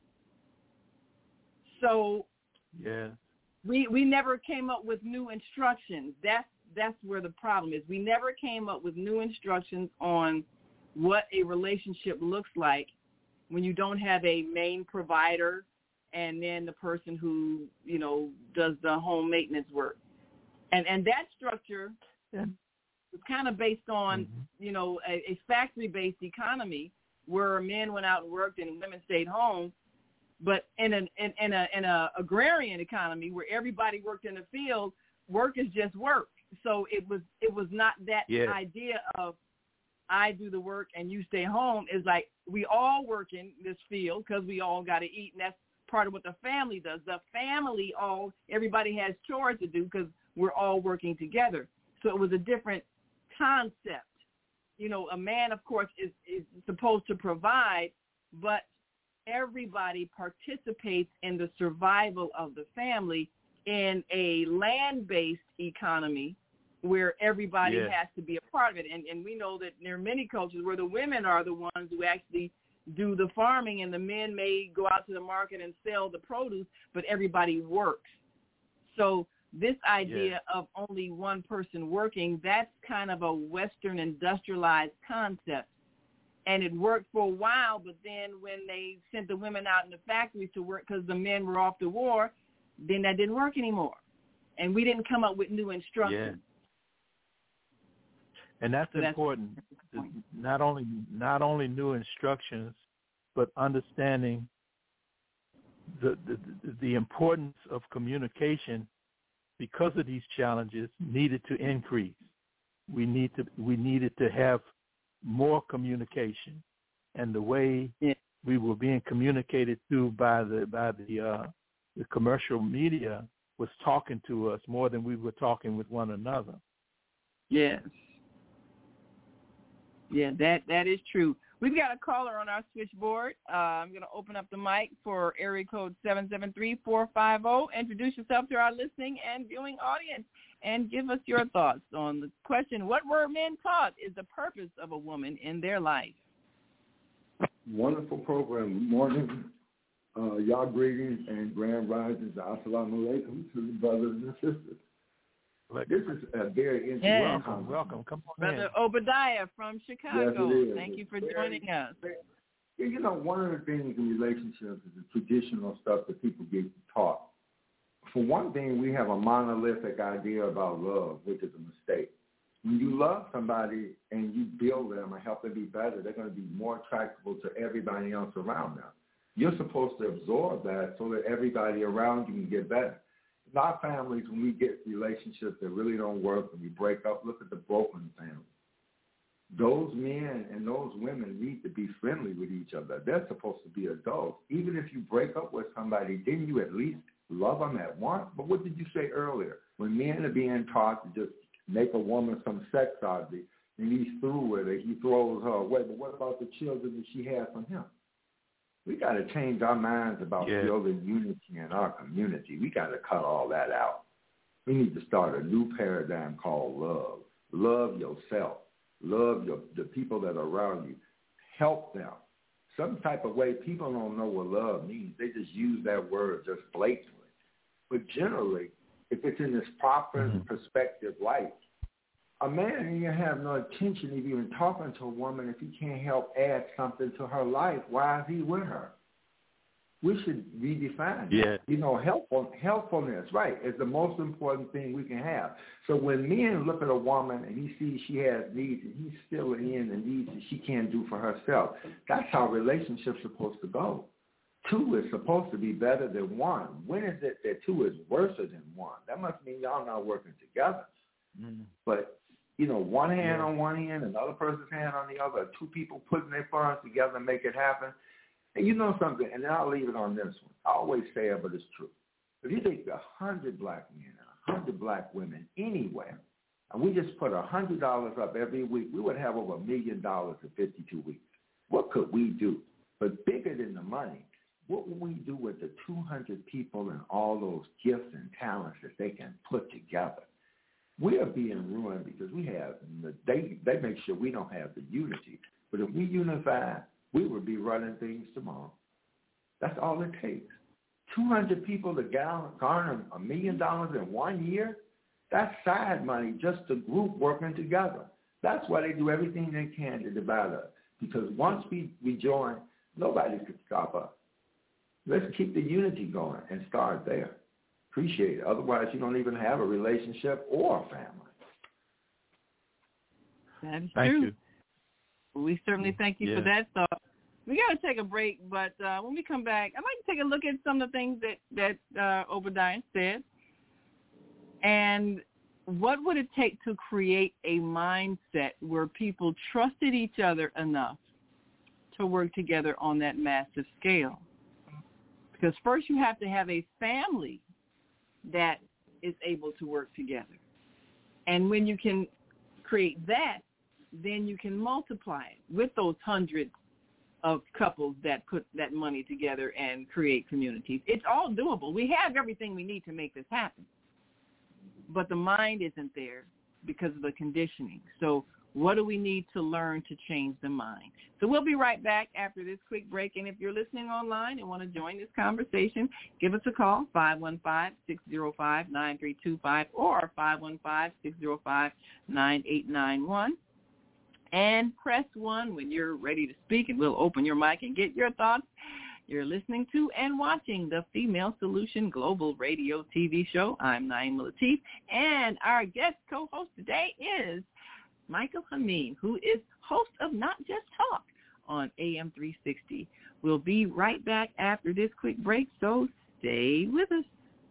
So we never came up with new instructions. That's where the problem is. We never came up with new instructions on what a relationship looks like when you don't have a main provider and then the person who, does the home maintenance work. And that structure was kind of based on, a factory-based economy where men went out and worked and women stayed home. But in a agrarian economy where everybody worked in the field, work is just work. So it was not that idea of I do the work and you stay home. It's like we all work in this field because we all got to eat, and that's part of what the family does. The family everybody has chores to do because we're all working together. So it was a different concept. A man, of course, is supposed to provide, but everybody participates in the survival of the family in a land-based economy where everybody has to be a part of it. And we know that there are many cultures where the women are the ones who actually do the farming and the men may go out to the market and sell the produce, but everybody works. So this idea of only one person working, that's kind of a Western industrialized concept. And it worked for a while, but then when they sent the women out in the factories to work because the men were off to war, then that didn't work anymore. And we didn't come up with new instructions.
Yeah. And that's important. Not only new instructions, but understanding the importance of communication because of these challenges needed to increase. We needed to have more communication, and the way we were being communicated to by the commercial media was talking to us more than we were talking with one another.
Yes. Yeah, that is true. We've got a caller on our switchboard. I'm going to open up the mic for area code 773-450. Introduce yourself to our listening and viewing audience and give us your thoughts on the question, what were men taught is the purpose of a woman in their life?
Wonderful program. Good morning. Y'all greetings and grand risings. Assalamu alaikum to the brothers and sisters. This is a very interesting.
Welcome. Come on
Brother Obadiah from Chicago.
Yes,
thank you for joining us.
One of the things in relationships is the traditional stuff that people get taught. For one thing, we have a monolithic idea about love, which is a mistake. When you love somebody and you build them or help them be better, they're going to be more attractable to everybody else around them. You're supposed to absorb that so that everybody around you can get better. In our families, when we get relationships that really don't work and we break up, look at the broken family. Those men and those women need to be friendly with each other. They're supposed to be adults. Even if you break up with somebody, didn't you at least love them at once? But what did you say earlier? When men are being taught to just make a woman some sex object and he's through with it, he throws her away. But what about the children that she had from him? We got to change our minds about building unity in our community. We got to cut all that out. We need to start a new paradigm called love. Love yourself. Love the people that are around you. Help them. Some type of way, people don't know what love means. They just use that word just blatantly. But generally, if it's in this proper perspective light, a man ain't have no intention of even talking to a woman if he can't help add something to her life. Why is he with her? We should redefine that. Helpfulness, right, is the most important thing we can have. So when men look at a woman and he sees she has needs and he's filling in the needs that she can't do for herself, that's how relationships are supposed to go. Two is supposed to be better than one. When is it that two is worse than one? That must mean y'all not working together. But one hand on one hand, another person's hand on the other, two people putting their funds together and make it happen. And you know something, and I'll leave it on this one. I always say it, but it's true. If you take 100 black men and 100 black women anywhere, and we just put $100 up every week, we would have over $1 million in 52 weeks. What could we do? But bigger than the money, what would we do with the 200 people and all those gifts and talents that they can put together? We are being ruined because they make sure we don't have the unity. But if we unify, we would be running things tomorrow. That's all it takes. 200 people to garner $1 million in 1 year, that's side money, just the group working together. That's why they do everything they can to divide us. Because once we join, nobody could stop us. Let's keep the unity going and start there. Appreciate it. Otherwise, you don't even have a relationship or a family.
That is
Thank
true.
you.
We certainly thank you for that thought. We got to take a break, but when we come back, I'd like to take a look at some of the things that Obadiah said. And what would it take to create a mindset where people trusted each other enough to work together on that massive scale? Because first you have to have a family that is able to work together. And when you can create that, then you can multiply it with those hundreds of couples that put that money together and create communities. It's all doable. We have everything we need to make this happen. But the mind isn't there because of the conditioning. So what do we need to learn to change the mind? So we'll be right back after this quick break. And if you're listening online and want to join this conversation, give us a call, 515-605-9325 or 515-605-9891. And press 1 when you're ready to speak, and we'll open your mic and get your thoughts. You're listening to and watching the Female Solution Global Radio TV show. I'm Naima Latif, and our guest co-host today is Michael Hameen, who is host of Not Just Talk on AM 360. We'll be right back after this quick break, so stay with us.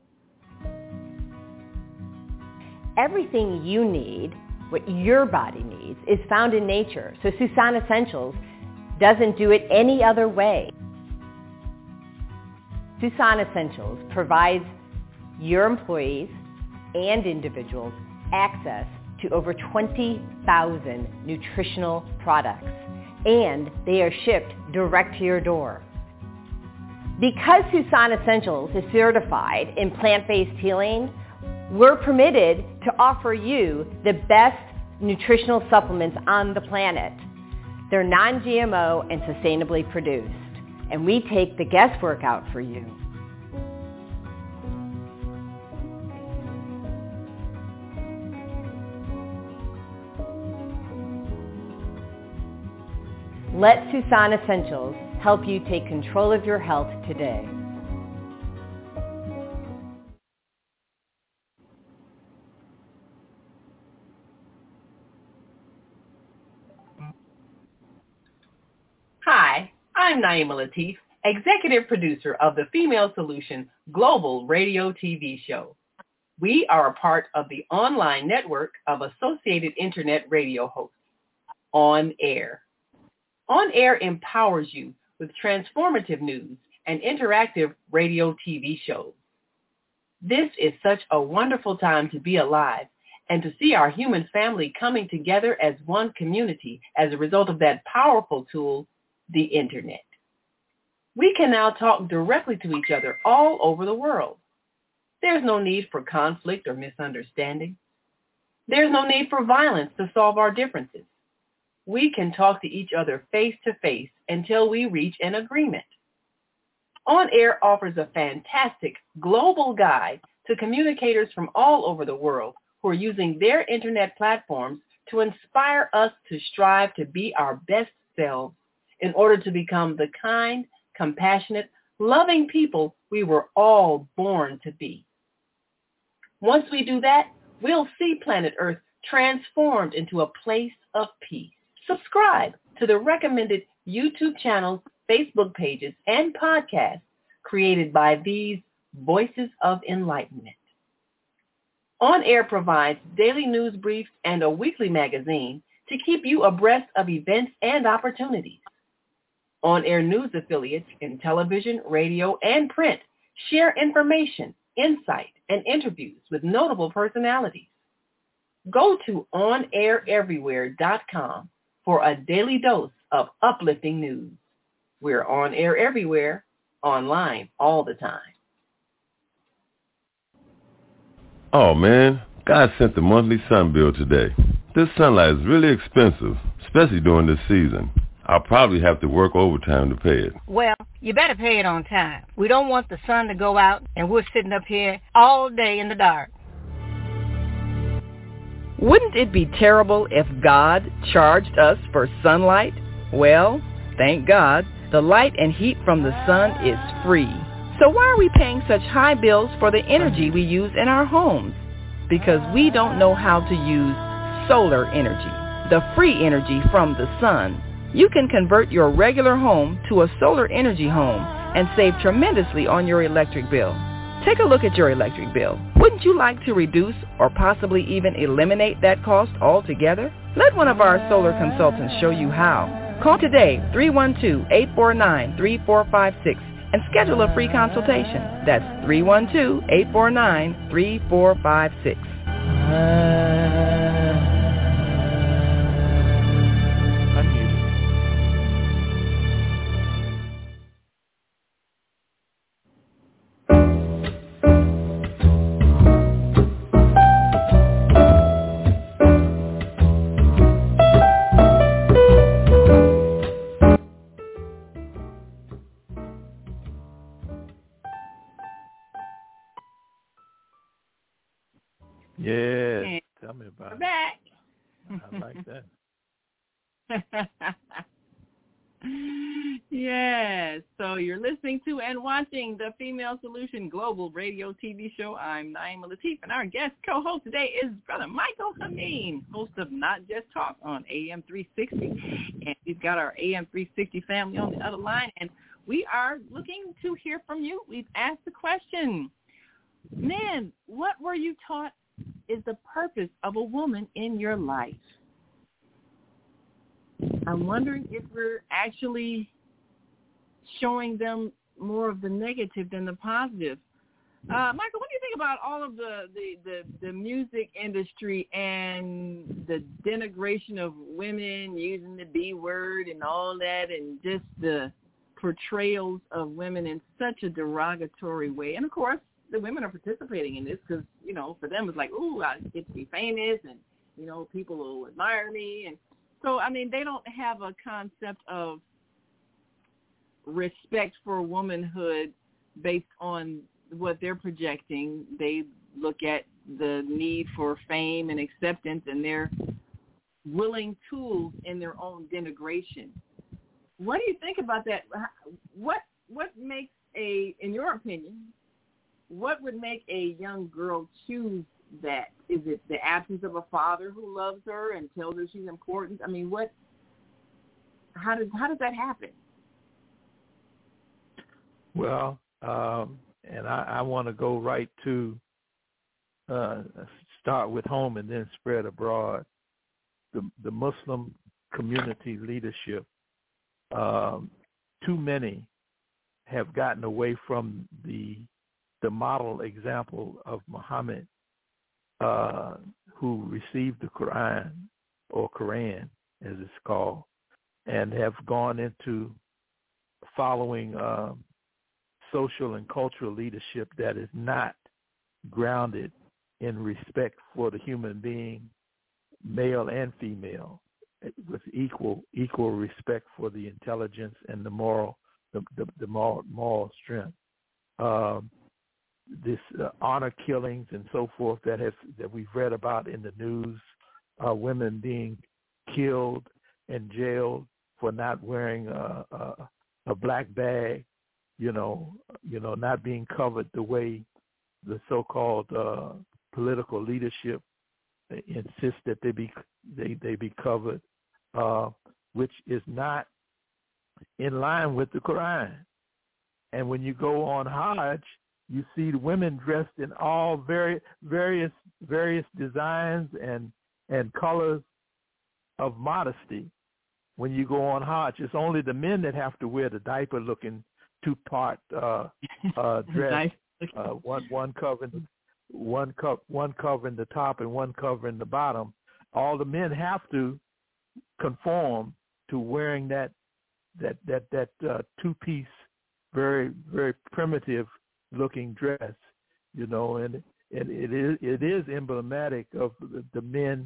Everything you need, what your body needs, is found in nature. So Susan Essentials doesn't do it any other way. Susan Essentials provides your employees and individuals access to over 20,000 nutritional products, and they are shipped direct to your door. Because Susan Essentials is certified in plant-based healing, we're permitted to offer you the best nutritional supplements on the planet. They're non-GMO and sustainably produced, and we take the guesswork out for you. Let Susan Essentials help you take control of your health today.
Hi, I'm Naima Latif, executive producer of the Female Solution Global Radio TV show. We are a part of the online network of Associated Internet radio hosts, On Air. On Air empowers you with transformative news and interactive radio TV shows. This is such a wonderful time to be alive and to see our human family coming together as one community as a result of that powerful tool, the Internet. We can now talk directly to each other all over the world. There's no need for conflict or misunderstanding. There's no need for violence to solve our differences. We can talk to each other face to face until we reach an agreement. On Air offers a fantastic global guide to communicators from all over the world who are using their internet platforms to inspire us to strive to be our best selves in order to become the kind, compassionate, loving people we were all born to be. Once we do that, we'll see planet Earth transformed into a place of peace. Subscribe to the recommended YouTube channels, Facebook pages, and podcasts created by these Voices of Enlightenment. On Air provides daily news briefs and a weekly magazine to keep you abreast of events and opportunities. On Air news affiliates in television, radio, and print share information, insight, and interviews with notable personalities. Go to onaireverywhere.com for a daily dose of uplifting news. We're on air everywhere, online all the time.
Oh man, God sent the monthly sun bill today. This sunlight is really expensive, especially during this season. I'll probably have to work overtime to pay it.
Well, you better pay it on time. We don't want the sun to go out and we're sitting up here all day in the dark.
Wouldn't it be terrible if God charged us for sunlight?
Well, thank God, the light and heat from the sun is free. So why are we paying such high bills for the energy we use in our homes? Because we don't know how to use solar energy, the free energy from the sun. You can convert your regular home to a solar energy home and save tremendously on your electric bill. Take a look at your electric bill. Wouldn't you like to reduce or possibly even eliminate that cost altogether? Let one of our solar consultants show you how. Call today, 312-849-3456, and schedule a free consultation. That's 312-849-3456.
Yes, tell me about
it. Back.
I like that.
Yes, so you're listening to and watching the Female Solution Global Radio TV show. I'm Naima Latif, and our guest co-host today is Brother Michael Hameen, host of Not Just Talk on AM 360. And we've got our AM 360 family on the other line, and we are looking to hear from you. We've asked the question, men, what were you taught is the purpose of a woman in your life? I'm wondering if we're actually showing them more of the negative than the positive. Michael, what do you think about all of the music industry and the denigration of women using the B word and all that, and just the portrayals of women in such a derogatory way? And, of course, the women are participating in this because, you know, for them it's like, ooh, I get to be famous and, you know, people will admire me. And so, I mean, they don't have a concept of respect for womanhood based on what they're projecting. They look at the need for fame and acceptance, and they're willing tools in their own denigration. What do you think about that? What makes in your opinion, what would make a young girl choose that? Is it the absence of a father who loves her and tells her she's important? I mean, how does that happen?
Well, and I want to go right to start with home and then spread abroad. The Muslim community leadership, too many have gotten away from the model example of Muhammad, who received the Quran, or Quran as it's called, and have gone into following social and cultural leadership that is not grounded in respect for the human being, male and female, with equal respect for the intelligence and the moral strength. This honor killings and so forth that we've read about in the news, women being killed and jailed for not wearing a black bag, you know, not being covered the way the so-called political leadership insists that they be covered, which is not in line with the Quran. And when you go on Hajj, you see the women dressed in all various designs and colors of modesty. When you go on Hajj, it's only the men that have to wear the diaper-looking two-part dress, one covering the top and one covering the bottom. All the men have to conform to wearing that two-piece, very very primitive looking dress, you know, and it is emblematic of the men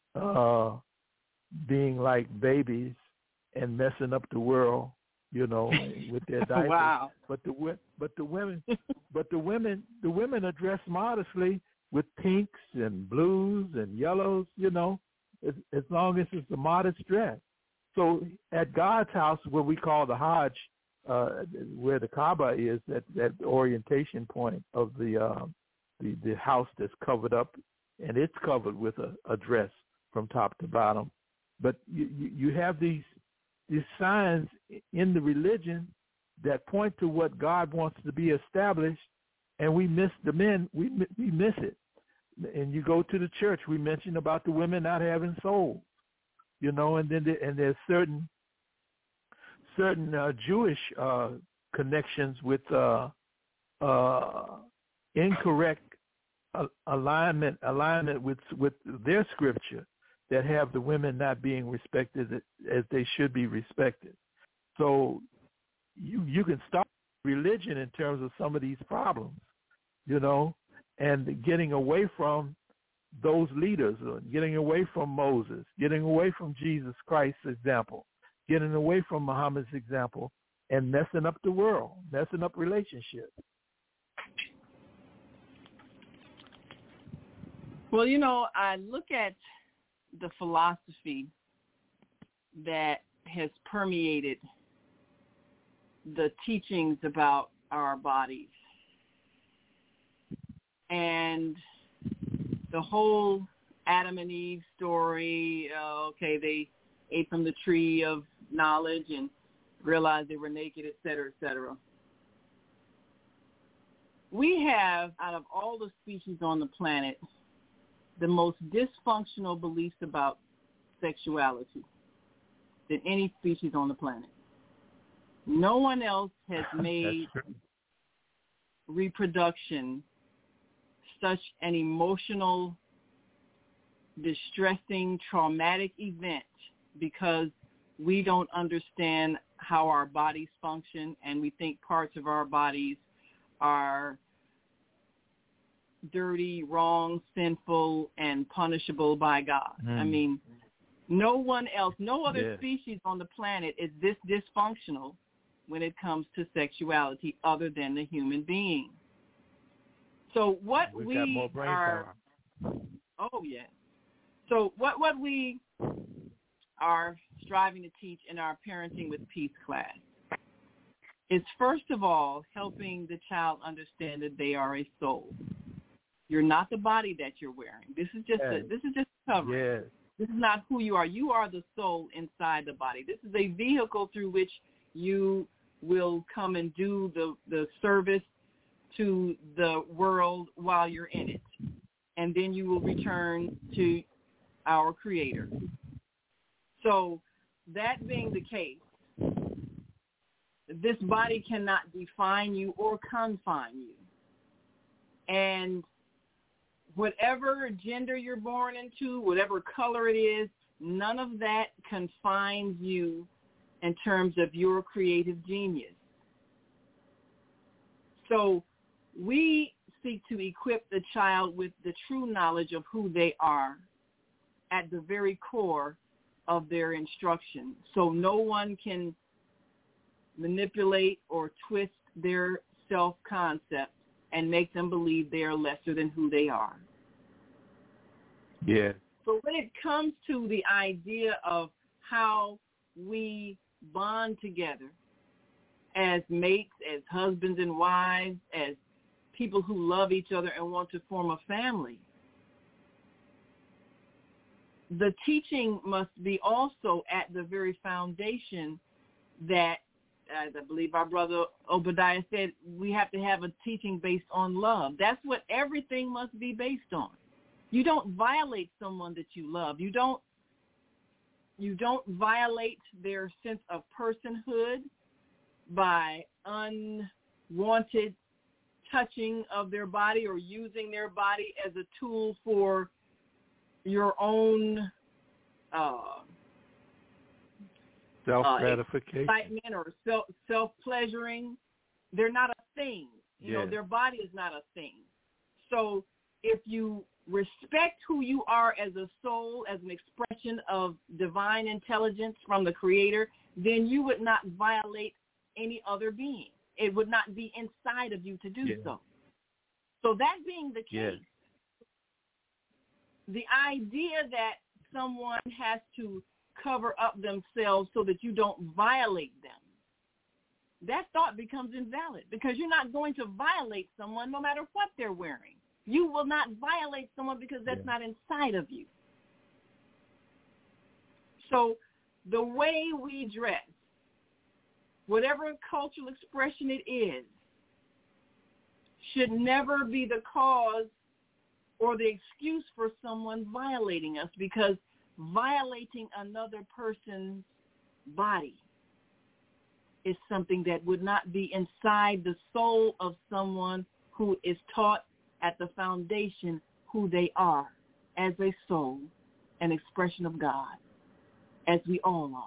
being like babies and messing up the world, you know, with their diapers.
Wow.
But the women are dressed modestly with pinks and blues and yellows, you know, as long as it's a modest dress. So at God's house, what we call the Hajj, where the Kaaba is, that orientation point of the house that's covered up, and it's covered with a dress from top to bottom. But you have these signs in the religion that point to what God wants to be established, and we miss the men. We miss it. And you go to the church, we mentioned about the women not having souls, and then there's certain Jewish connections with incorrect alignment with their scripture that have the women not being respected as they should be respected. So you can start religion in terms of some of these problems, and getting away from those leaders, getting away from Moses, getting away from Jesus Christ's example, getting away from Muhammad's example, and messing up the world, messing up relationships.
Well, I look at the philosophy that has permeated the teachings about our bodies. And the whole Adam and Eve story, they ate from the tree of knowledge and realized they were naked, et cetera, et cetera. We have, out of all the species on the planet, the most dysfunctional beliefs about sexuality than any species on the planet. No one else has made reproduction such an emotional, distressing, traumatic event because we don't understand how our bodies function, and we think parts of our bodies are dirty, wrong, sinful, and punishable by God. I mean, no one else, no other species on the planet is this dysfunctional when it comes to sexuality other than the human being. So what we are, So what we are striving to teach in our Parenting with Peace class is, first of all, helping the child understand that they are a soul. You're not the body that you're wearing. This is just a covering.
Yes.
This is not who you are. You are the soul inside the body. This is a vehicle through which you will come and do the service to the world while you're in it. And then you will return to our Creator. So that being the case, this body cannot define you or confine you. And whatever gender you're born into, whatever color it is, none of that confines you in terms of your creative genius. So we seek to equip the child with the true knowledge of who they are at the very core of their instruction. So no one can manipulate or twist their self-concept and make them believe they are lesser than who they are.
Yeah.
So when it comes to the idea of how we bond together as mates, as husbands and wives, as people who love each other and want to form a family, the teaching must be also at the very foundation that, as I believe our brother Obadiah said, we have to have a teaching based on love. That's what everything must be based on. You don't violate someone that you love. You don't violate their sense of personhood by unwanted touching of their body or using their body as a tool for your own
self-gratification,
excitement, or self-pleasuring. They're not a thing. You know, their body is not a thing. So if you respect who you are as a soul, as an expression of divine intelligence from the Creator, then you would not violate any other being. It would not be inside of you to do so. So that being the case, the idea that someone has to cover up themselves so that you don't violate them. That thought becomes invalid because you're not going to violate someone no matter what they're wearing. You will not violate someone because that's not inside of you. So the way we dress, whatever cultural expression it is, should never be the cause or the excuse for someone violating us, because violating another person's body is something that would not be inside the soul of someone who is taught at the foundation who they are as a soul, an expression of God, as we all are.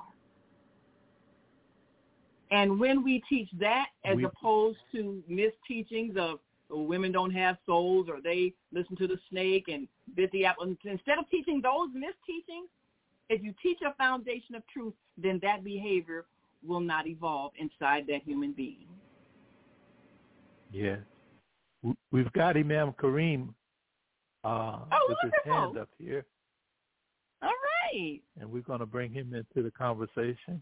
And when we teach that, as opposed to misteachings of women don't have souls, or they listen to the snake and bit the apple, instead of teaching those misteachings, if you teach a foundation of truth, then that behavior will not evolve inside that human being.
Yes. We've got Imam Kareem with his hand up here.
All right.
And we're going to bring him into the conversation.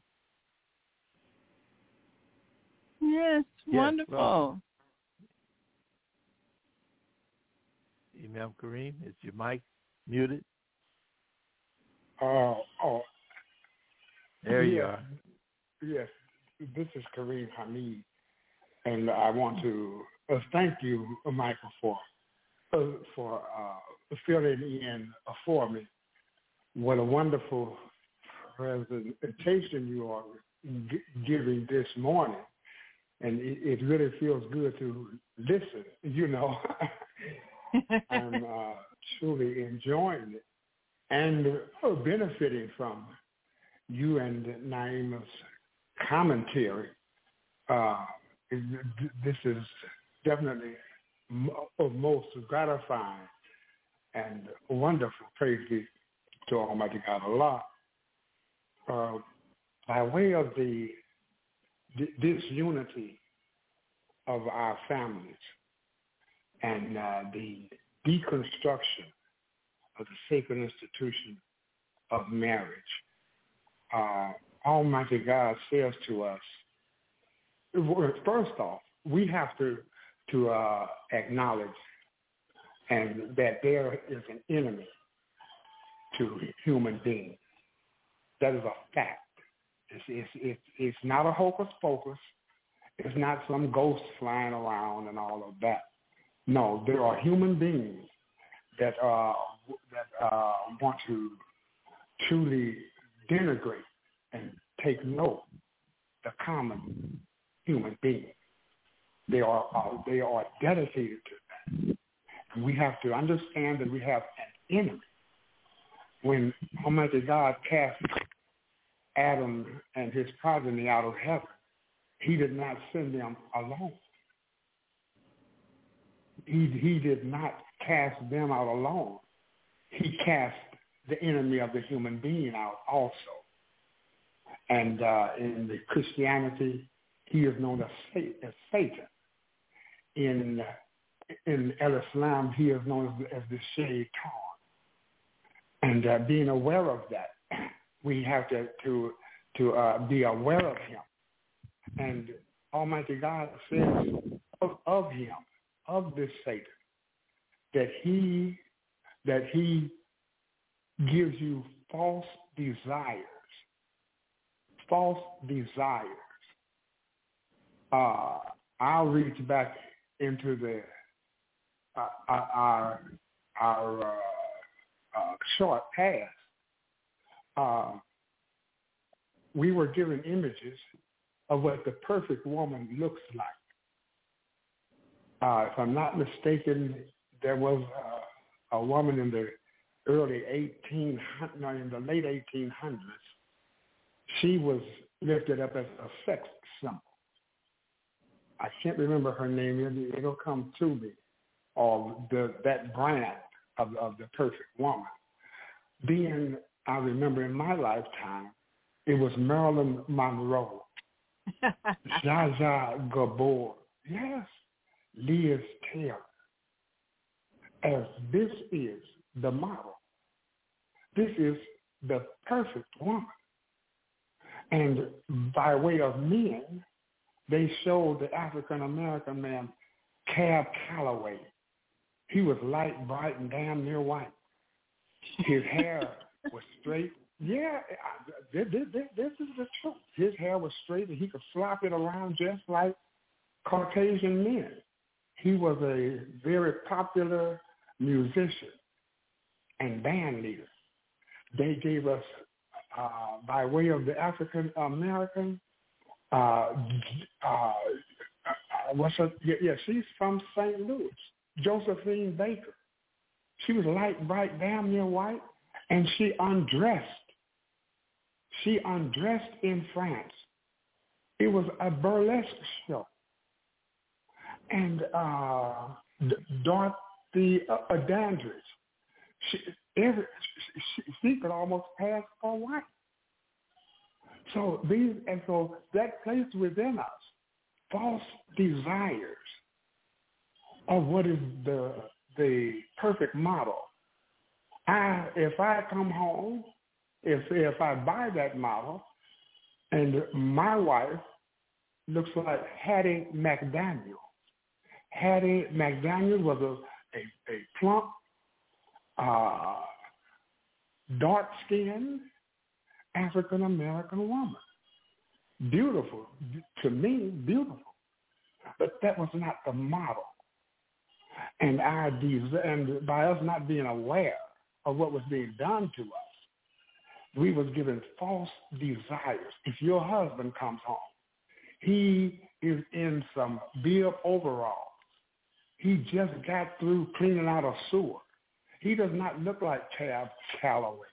Yes, wonderful.
Well, Imam Kareem, is your mic muted? There you are.
Yes, this is Kareem Hamid, and I want to thank you, Michael, for filling in for me. What a wonderful presentation you are giving this morning, and it really feels good to listen. You know, I'm truly enjoying it and benefiting from you and Naima's commentary. This is definitely most gratifying and wonderful. Praise be to Almighty God Allah. By way of the disunity of our families and the deconstruction of the sacred institution of marriage, Almighty God says to us, first off, we have to acknowledge and that there is an enemy to human beings. That is a fact. It's not a hocus pocus. It's not some ghost flying around and all of that. No, there are human beings that want to truly denigrate and take note the common human being. They are dedicated to that. And we have to understand that we have an enemy. When Almighty God cast Adam and his progeny out of heaven, he did not send them alone. He did not cast them out alone. He cast the enemy of the human being out also. And in the Christianity, he is known as Satan. In Islam, he is known as the Shaitan. And being aware of that, we have to be aware of him. And Almighty God says of him, of this Satan, that he gives you false desires. False desires. I'll reach back into the our short past. We were given images of what the perfect woman looks like. If I'm not mistaken, there was a woman in the in the late 1800s. She was lifted up as a sex symbol. I can't remember her name. It'll come to me. Or that brand of the perfect woman. I remember in my lifetime, it was Marilyn Monroe, Zsa Zsa Gabor, yes, Liz Taylor. As this is the model. This is the perfect woman. And by way of men, they showed the African-American man, Cab Calloway. He was light, bright, and damn near white. His hair was straight. Yeah, this is the truth. His hair was straight, and he could flop it around just like Caucasian men. He was a very popular musician and band leader. They gave us, by way of the African American, she's from St. Louis, Josephine Baker. She was light, bright, damn near white, and she undressed. She undressed in France. It was a burlesque show. And Dorothy Dandridge, she could almost pass for white. So that placed within us false desires of what is the perfect model. If I come home, if I buy that model, and my wife looks like Hattie McDaniel. Hattie McDaniel was a plump, dark-skinned African-American woman. Beautiful. To me, beautiful. But that was not the model. And by us not being aware of what was being done to us, we was given false desires. If your husband comes home, he is in some bib overalls. He just got through cleaning out a sewer. He does not look like Cab Calloway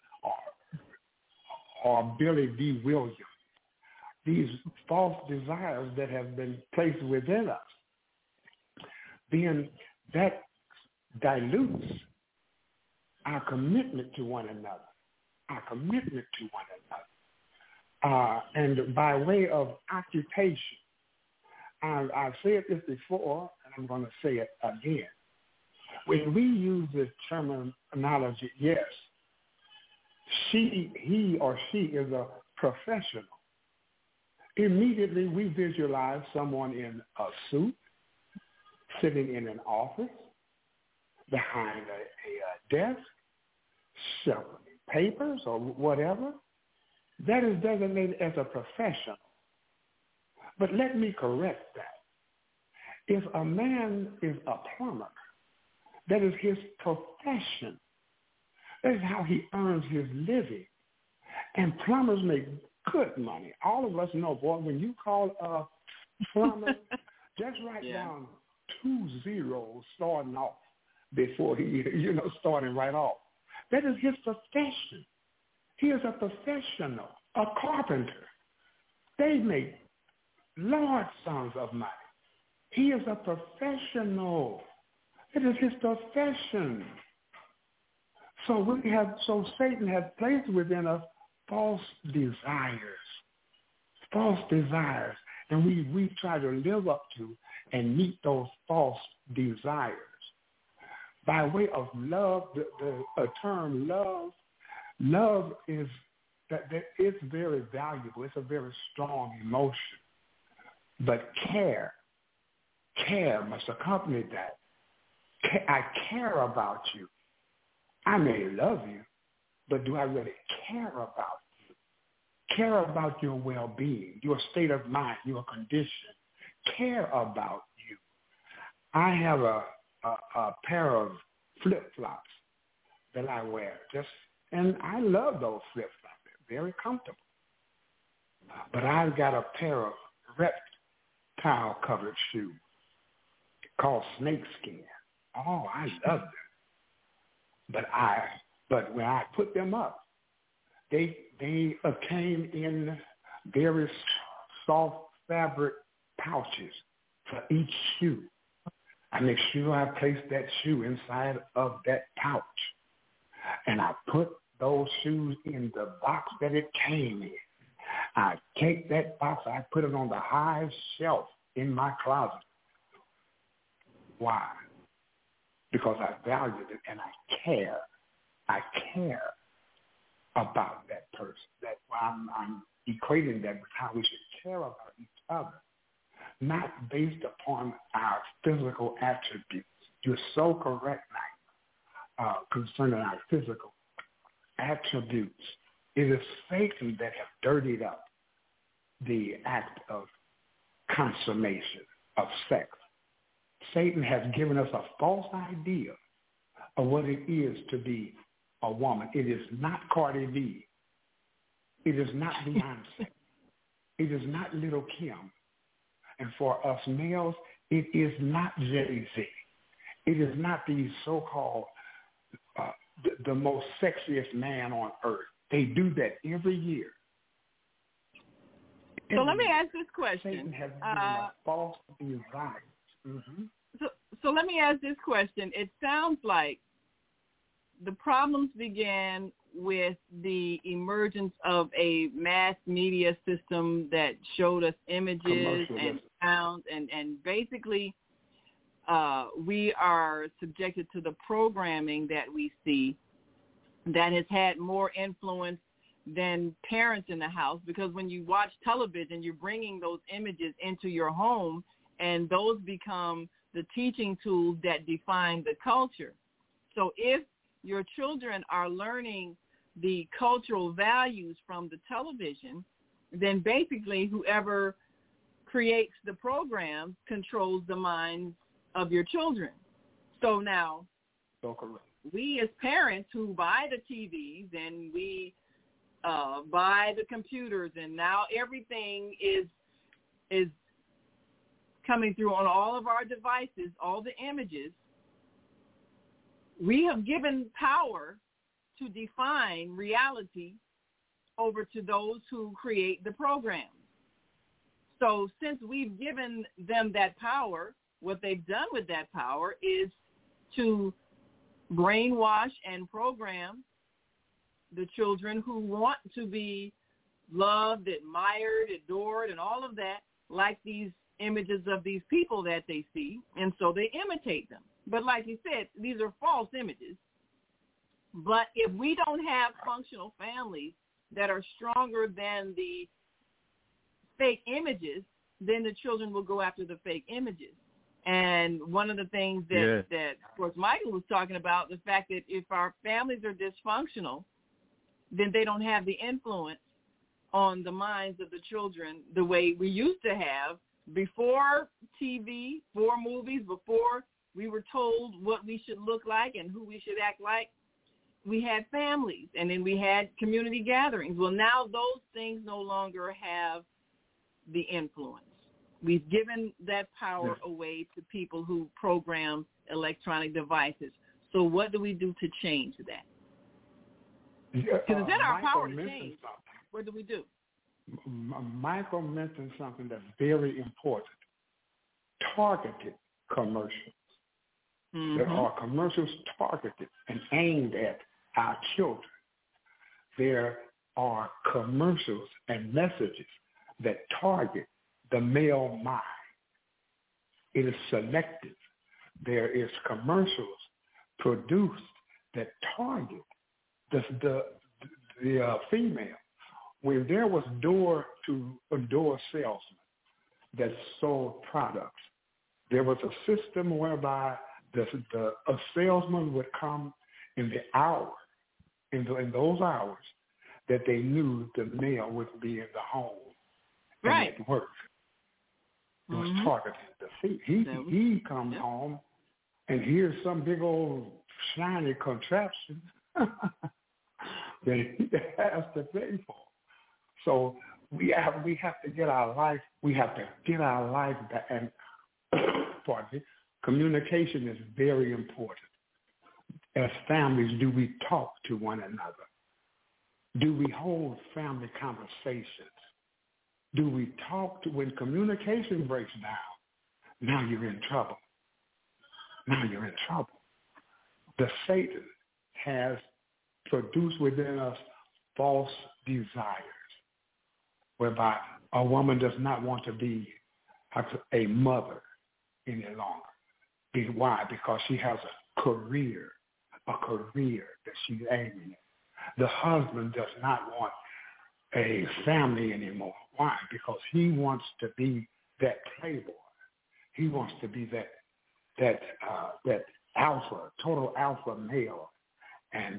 or Billy D. Williams. These false desires that have been placed within us, then that dilutes our commitment to one another. And by way of occupation, I've said this before, and I'm going to say it again. When we use this terminology, yes, he or she is a professional. Immediately we visualize someone in a suit, sitting in an office, behind a desk, shuffling papers or whatever. That is designated as a professional. But let me correct that. If a man is a plumber, that is his profession. That is how he earns his living. And plumbers make good money. All of us know, boy, when you call a plumber, just write down 2 zeros starting off before he, starting right off. That is his profession. He is a professional, a carpenter. They make large sums of money. He is a professional. It is his profession. So Satan has placed within us false desires, and we try to live up to and meet those false desires. By way of love, the term love is that it's very valuable. It's a very strong emotion. But care must accompany that. I care about you. I may love you, but do I really care about you? Care about your well-being, your state of mind, your condition. Care about you. I have a pair of flip-flops that I wear, and I love those flip-flops. They're very comfortable. But I've got a pair of reptile-covered shoes called snakeskin. Oh, I love them. But when I put them up, they came in very soft fabric pouches for each shoe. I make sure I place that shoe inside of that pouch. And I put those shoes in the box that it came in. I take that box, I put it on the highest shelf in my closet. Why? Because I value it and I care. about that person. That's why I'm equating that with how we should care about each other, not based upon our physical attributes. You're so correct, Mike, concerning our physical attributes. It is Satan that has dirtied up the act of consummation of sex. Satan has given us a false idea of what it is to be a woman. It is not Cardi B. It is not Beyonce. It is not Little Kim. And for us males, it is not Jay-Z. It is not these so-called the most sexiest man on earth. They do that every year.
So let me ask this question.
Satan has given us false desires. Mm-hmm.
So let me ask this question. It sounds like the problems began with the emergence of a mass media system that showed us images and sounds, and basically we are subjected to the programming that we see that has had more influence than parents in the house, because when you watch television, you're bringing those images into your home, and those become the teaching tools that define the culture. So if your children are learning the cultural values from the television, then basically whoever creates the program controls the minds of your children. So now, we as parents who buy the TVs and we buy the computers, and now everything is coming through on all of our devices, all the images, we have given power to define reality over to those who create the programs. So since we've given them that power, what they've done with that power is to brainwash and program the children who want to be loved, admired, adored, and all of that, like these images of these people that they see, and so they imitate them. But like you said, these are false images. But if we don't have functional families that are stronger than the fake images, then the children will go after the fake images. And one of the things that, of course, Michael was talking about, the fact that if our families are dysfunctional, then they don't have the influence on the minds of the children the way we used to have before TV, before movies, before we were told what we should look like and who we should act like. We had families, and then we had community gatherings. Well, now those things no longer have the influence. We've given that power away to people who program electronic devices. So what do we do to change that? Because it's in our power to change. What do we do?
Michael mentioned something that's very important. Targeted commercials. Mm-hmm. There are commercials targeted and aimed at our children. There are commercials and messages that target the male mind. It is selective. There is commercials produced that target the female. When there was door-to-door salesmen that sold products, there was a system whereby a salesman would come in the hour, in those hours that they knew the male would be in the home and at work. It was targeted. He comes home and here's some big old shiny contraption that he has to pay for. So we have to get our life. We have to get our life back. And pardon me, communication is very important. As families, do we talk to one another? Do we hold family conversations? Do we talk to, when communication breaks down, now you're in trouble. Now you're in trouble. The Satan has produced within us false desires, whereby a woman does not want to be a mother any longer. Why? Because she has a career that she's aiming at. The husband does not want a family anymore. Why? Because he wants to be that playboy. He wants to be that alpha, total alpha male, and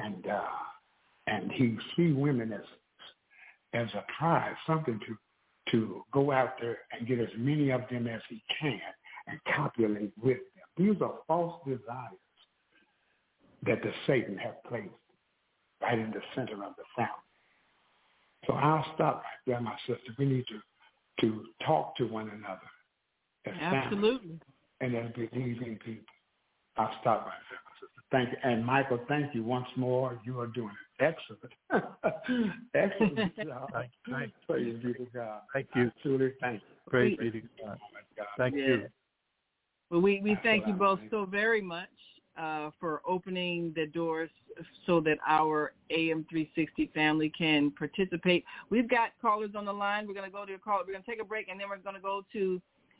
he see women as a prize, something to go out there and get as many of them as he can and copulate with them. These are false desires that the Satan has placed right in the center of the family. So I'll stop right there, my sister. We need to talk to one another as
absolutely,
family and as believing people. I'll stop right there, my sister. Thank you. And Michael, thank you once more. You are doing an excellent job.
Thank
Praise be to God.
Thank you.
Truly, thank you.
Praise be to God. Thank you.
Well, we thank you both so very much for opening the doors so that our AM 360 family can participate. We've got callers on the line. We're going to go to a call. We're going to take a break, and then we're going to go to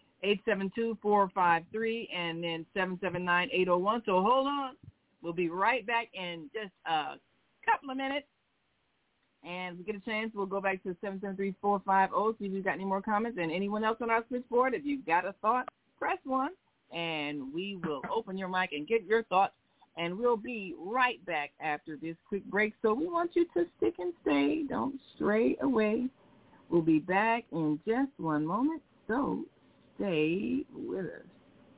872-453 and then 779-801. So hold on. We'll be right back in just a couple of minutes. And if we get a chance, we'll go back to 773-450, see if we've got any more comments. And anyone else on our switchboard, if you've got a thought, press 1, and we will open your mic and get your thoughts. And we'll be right back after this quick break. So we want you to stick and stay. Don't stray away. We'll be back in just one moment. So stay with us.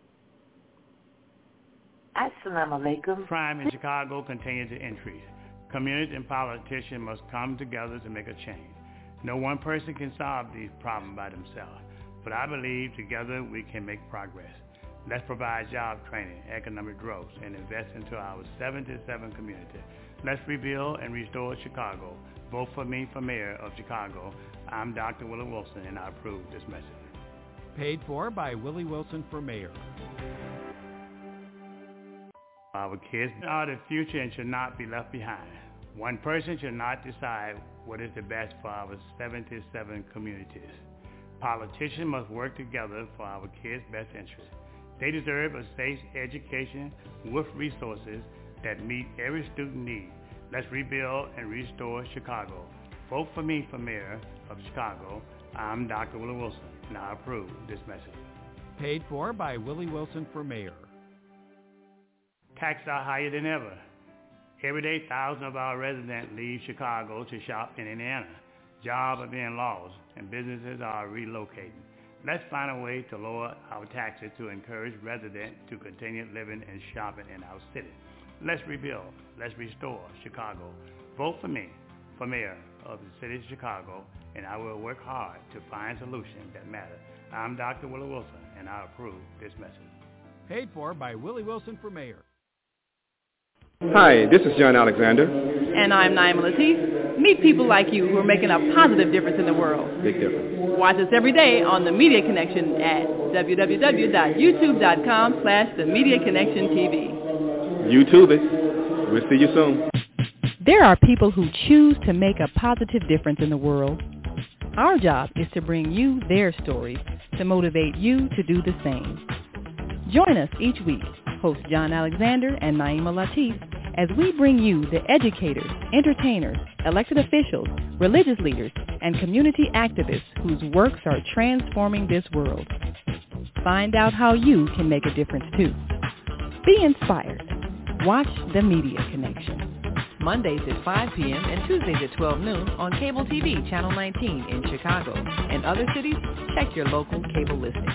Assalamu alaikum.
Crime in Chicago continues to increase. Communities and politicians must come together to make a change. No one person can solve these problems by themselves, but I believe together we can make progress. Let's provide job training, economic growth, and invest into our 77 community. Let's rebuild and restore Chicago. Vote for me for mayor of Chicago. I'm Dr. Willie Wilson, and I approve this message.
Paid for by Willie Wilson for mayor.
Our kids are the future and should not be left behind. One person should not decide what is the best for our 77 communities. Politicians must work together for our kids' best interest. They deserve a safe education with resources that meet every student need. Let's rebuild and restore Chicago. Vote for me for mayor of Chicago. I'm Dr. Willie Wilson, and I approve this message.
Paid for by Willie Wilson for mayor.
Taxes are higher than ever. Every day, thousands of our residents leave Chicago to shop in Indiana. Jobs are being lost, and businesses are relocating. Let's find a way to lower our taxes to encourage residents to continue living and shopping in our city. Let's rebuild. Let's restore Chicago. Vote for me for mayor of the city of Chicago, and I will work hard to find solutions that matter. I'm Dr. Willie Wilson, and I approve this message.
Paid for by Willie Wilson for mayor.
Hi, this is John Alexander.
And I'm Naima Latif. Meet people like you who are making a positive difference in the world.
Big difference.
Watch us every day on The Media Connection at www.youtube.com/The Media Connection TV.
YouTube it. We'll see you soon.
There are people who choose to make a positive difference in the world. Our job is to bring you their stories to motivate you to do the same. Join us each week, host John Alexander and Naima Latif, as we bring you the educators, entertainers, elected officials, religious leaders, and community activists whose works are transforming this world. Find out how you can make a difference too. Be inspired. Watch The Media Connection. Mondays at 5 p.m. and Tuesdays at 12 noon on Cable TV Channel 19 in Chicago. In other cities, check your local cable listings.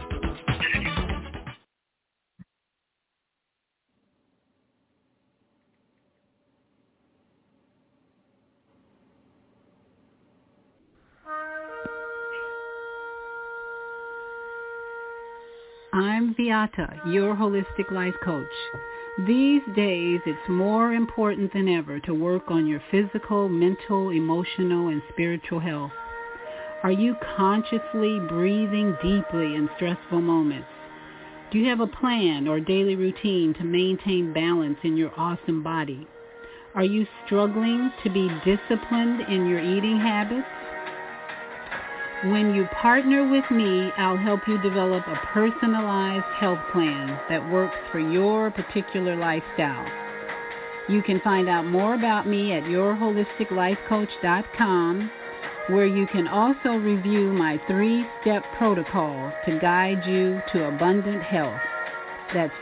I'm Beata, your holistic life coach. These days, it's more important than ever to work on your physical, mental, emotional, and spiritual health. Are you consciously breathing deeply in stressful moments? Do you have a plan or daily routine to maintain balance in your awesome body? Are you struggling to be disciplined in your eating habits? When you partner with me, I'll help you develop a personalized health plan that works for your particular lifestyle. You can find out more about me at yourholisticlifecoach.com, where you can also review my 3-step protocol to guide you to abundant health. That's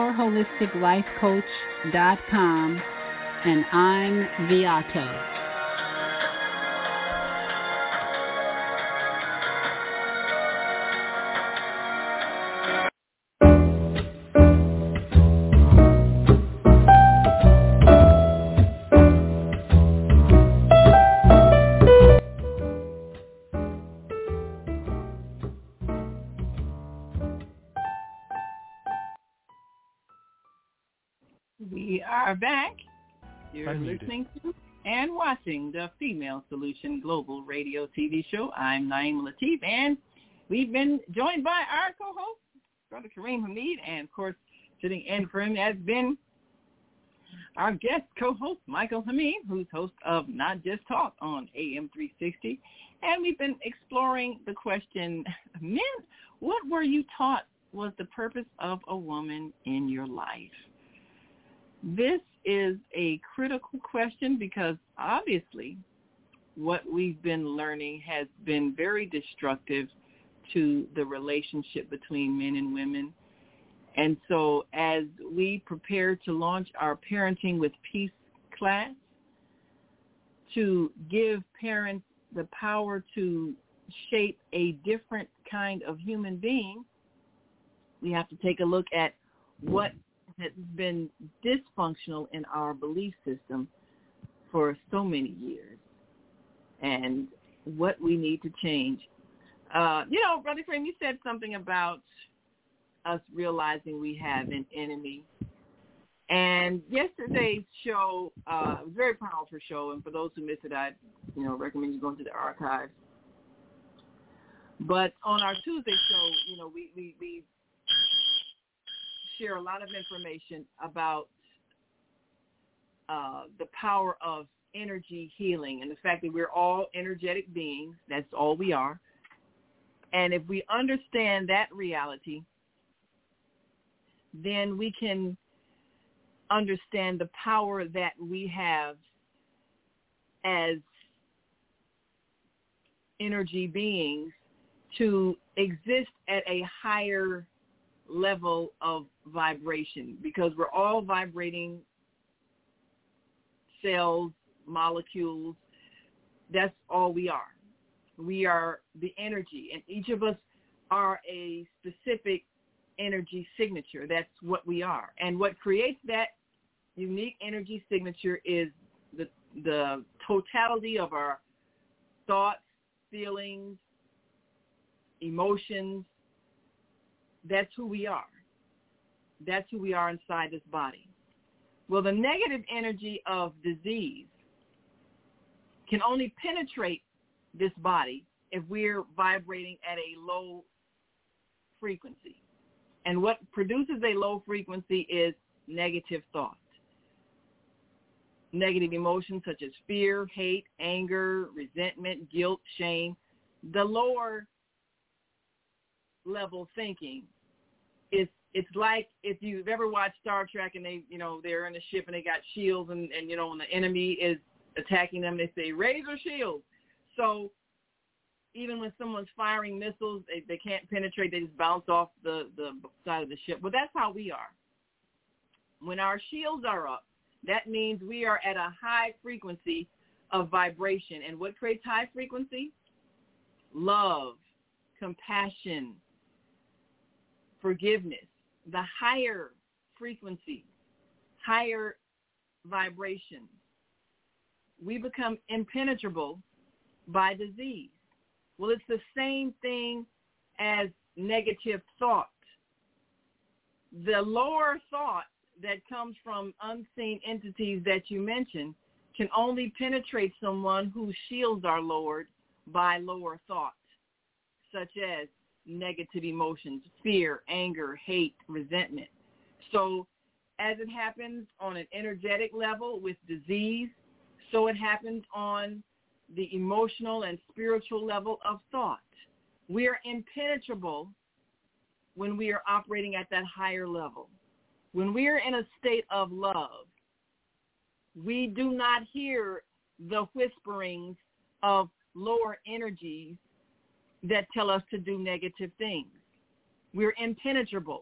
yourholisticlifecoach.com, and I'm Viata.
We are back. You're listening to and watching the Female Solution Global Radio TV show. I'm Naima Latif, and we've been joined by our co-host, Brother Kareem Hamid, and, of course, sitting in for him has been our guest co-host, Michael Hamid, who's host of Not Just Talk on AM 360. And we've been exploring the question, men, what were you taught was the purpose of a woman in your life? This is a critical question because obviously what we've been learning has been very destructive to the relationship between men and women. And so as we prepare to launch our Parenting with Peace class to give parents the power to shape a different kind of human being, we have to take a look at what has been dysfunctional in our belief system for so many years and what we need to change. Brother Kareem, you said something about us realizing we have an enemy. And yesterday's show was a very powerful show, and for those who missed it, I recommend you going to the archives. But on our Tuesday show, we share a lot of information about the power of energy healing and the fact that we're all energetic beings. That's all we are. And if we understand that reality, then we can understand the power that we have as energy beings to exist at a higher level of vibration, because we're all vibrating cells, molecules. That's all we are. We are the energy, and each of us are a specific energy signature. That's what we are. And what creates that unique energy signature is the totality of our thoughts, feelings, emotions. That's who we are. That's who we are inside this body. Well, the negative energy of disease can only penetrate this body if we're vibrating at a low frequency. And what produces a low frequency is negative thought. Negative emotions such as fear, hate, anger, resentment, guilt, shame. The lower level thinking is, it's like if you've ever watched Star Trek and they're in a ship and they got shields and when the enemy is attacking them, they say, raise your shields. So even when someone's firing missiles, they can't penetrate. They just bounce off the side of the ship. Well, that's how we are. When our shields are up, that means we are at a high frequency of vibration. And what creates high frequency? Love, compassion, forgiveness. The higher frequency, higher vibration, we become impenetrable by disease. Well, it's the same thing as negative thought. The lower thought that comes from unseen entities that you mentioned can only penetrate someone whose shields are lowered by lower thought, such as negative emotions, fear, anger, hate, resentment. So as it happens on an energetic level with disease, so it happens on the emotional and spiritual level of thought. We are impenetrable when we are operating at that higher level. When we are in a state of love, We do not hear the whisperings of lower energies that tell us to do negative things. We're impenetrable.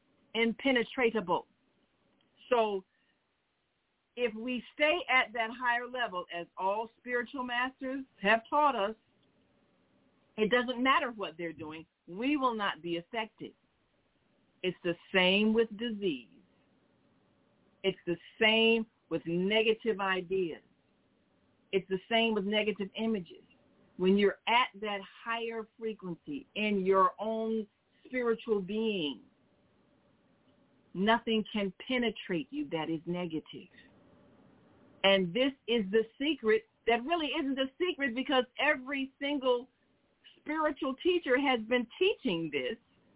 So if we stay at that higher level, as all spiritual masters have taught us, it doesn't matter what they're doing. We will not be affected. It's the same with disease. It's the same with negative ideas. It's the same with negative images. When you're at that higher frequency in your own spiritual being, nothing can penetrate you that is negative. And this is the secret that really isn't a secret, because every single spiritual teacher has been teaching this.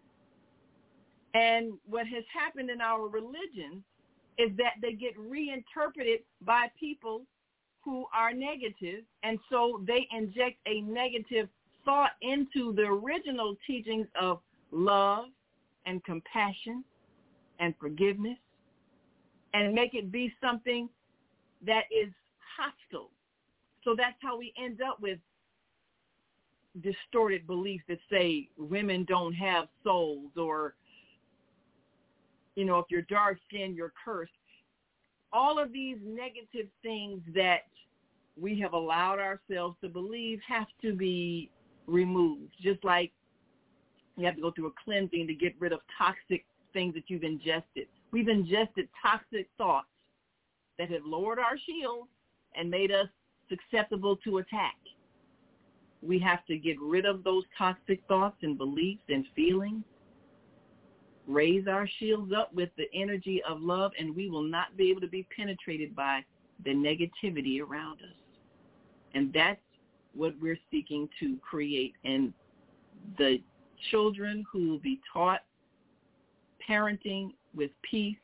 And what has happened in our religions is that they get reinterpreted by people who are negative, and so they inject a negative thought into the original teachings of love and compassion and forgiveness, and make it be something that is hostile. So that's how we end up with distorted beliefs that say women don't have souls, or, you know, if you're dark-skinned, you're cursed. All of these negative things that we have allowed ourselves to believe have to be removed, just like you have to go through a cleansing to get rid of toxic things that you've ingested. We've ingested toxic thoughts that have lowered our shields and made us susceptible to attack. We have to get rid of those toxic thoughts and beliefs and feelings, raise our shields up with the energy of love, and we will not be able to be penetrated by the negativity around us. And that's what we're seeking to create. And the children who will be taught parenting with peace,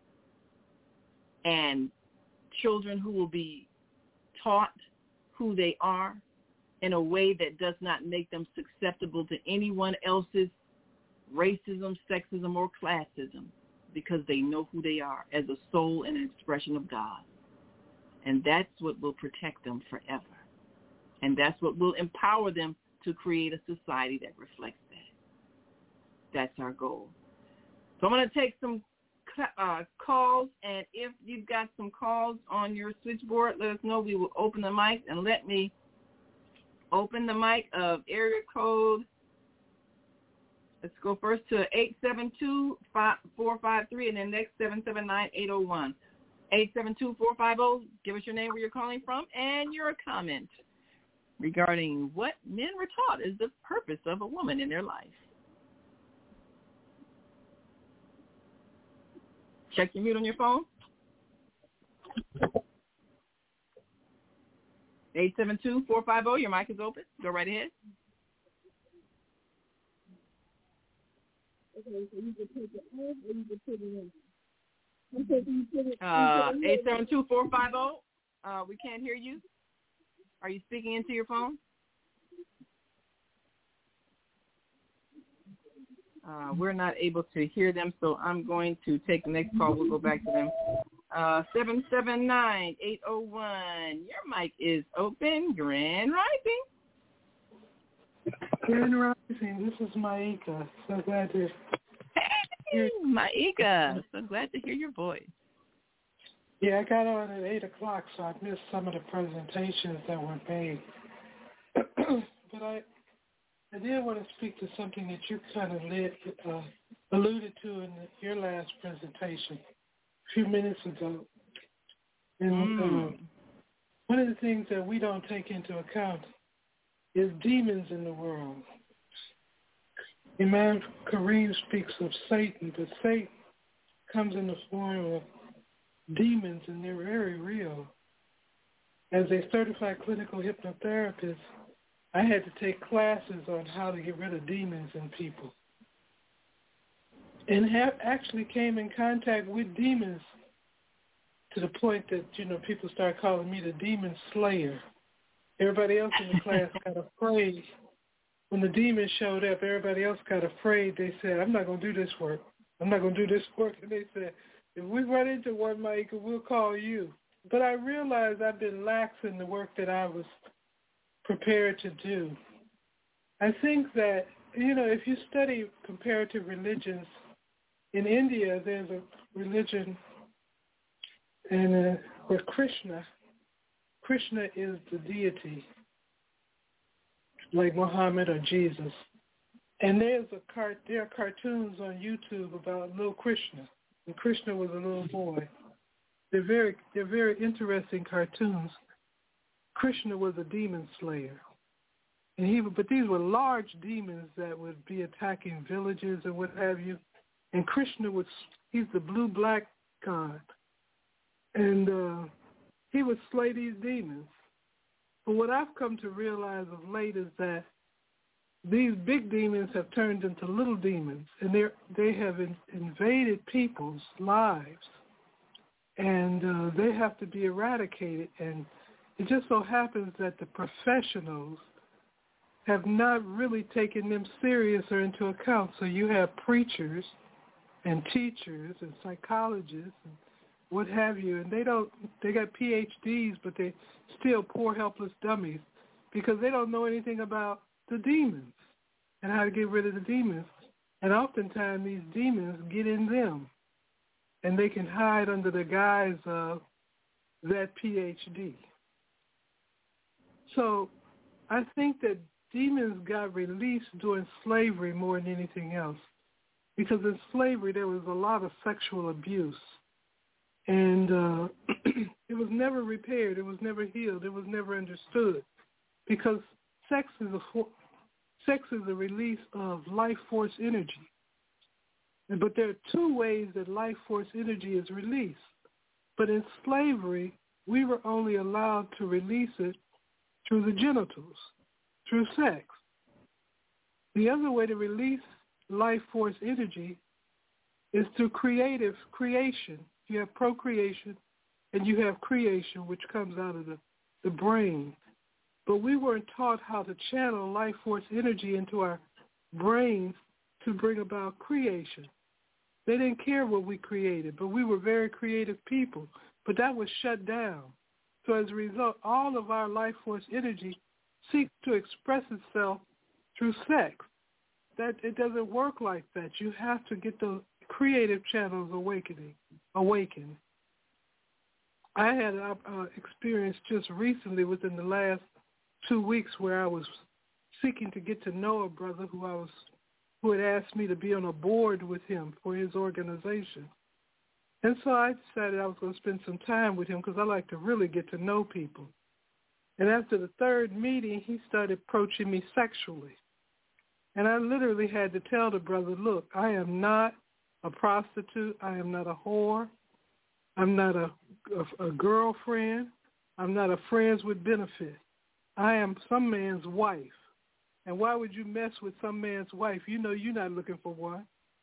and children who will be taught who they are in a way that does not make them susceptible to anyone else's racism, sexism, or classism, because they know who they are as a soul and an expression of God. And that's what will protect them forever. And that's what will empower them to create a society that reflects that. That's our goal. So I'm going to take some calls, and if you've got some calls on your switchboard, let us know. We will open the mic, and let me open the mic of area code. Let's go first to 872-453, and then next 779-801. 872-450, give us your name, where you're calling from, and your comment regarding what men were taught is the purpose of a woman in their life. Check your mute on your phone. 872-450, your mic is open. Go right ahead. Okay, so you can take it off or you can put it in. 872-450, we can't hear you. Are you speaking into your phone? We're not able to hear them, so I'm going to take the next call. We'll go back to them. 779-801, your mic is open. Grand Rising.
Grand Rising, this is Maika. So glad to
Hey, Maika. So glad to hear your voice.
Yeah, I got on at 8 o'clock, so I missed some of the presentations that were made. But I did want to speak to something that you kind of alluded to in your last presentation a few minutes ago. And one of the things that we don't take into account is demons in the world. Imam Kareem speaks of Satan, but Satan comes in the form of demons, and they're very real. As a certified clinical hypnotherapist, I had to take classes on how to get rid of demons in people, and actually came in contact with demons to the point that, you know, people started calling me the demon slayer. Everybody else in the class got afraid. When the demon showed up, everybody else got afraid. They said, I'm not going to do this work. I'm not going to do this work. And they said, if we run into one, Mike, we'll call you. But I realized I've been lax in the work that I was prepared to do. I think that, if you study comparative religions, in India there's a religion and where Krishna is the deity, like Muhammad or Jesus. And there are cartoons on YouTube about little Krishna. And Krishna was a little boy. They're very interesting cartoons. Krishna was a demon slayer. But these were large demons that would be attacking villages and what have you. And Krishna he's the blue-black god. And he would slay these demons. But what I've come to realize of late is that these big demons have turned into little demons, and they have invaded people's lives, and they have to be eradicated. And it just so happens that the professionals have not really taken them serious or into account. So you have preachers and teachers and psychologists and what have you, and they got PhDs, but they're still poor, helpless dummies because they don't know anything about the demons and how to get rid of the demons. And oftentimes these demons get in them, and they can hide under the guise of that PhD. So I think that demons got released during slavery more than anything else, because in slavery there was a lot of sexual abuse. And it was never repaired. It was never healed. It was never understood, because sex is a release of life force energy. But there are two ways that life force energy is released. But in slavery, we were only allowed to release it through the genitals, through sex. The other way to release life force energy is through creation. You have procreation and you have creation, which comes out of the brain. But we weren't taught how to channel life force energy into our brains to bring about creation. They didn't care what we created, but we were very creative people. But that was shut down. So as a result, all of our life force energy seeks to express itself through sex. That it doesn't work like that. You have to get those creative channels awakened. I had an experience just recently within the last 2 weeks where I was seeking to get to know a brother who had asked me to be on a board with him for his organization. And so I decided I was going to spend some time with him because I like to really get to know people. And after the third meeting, he started approaching me sexually. And I literally had to tell the brother, look, I am not a prostitute. I am not a whore. I'm not a girlfriend. I'm not a friends with benefit. I am some man's wife. And why would you mess with some man's wife? You know you're not looking for one.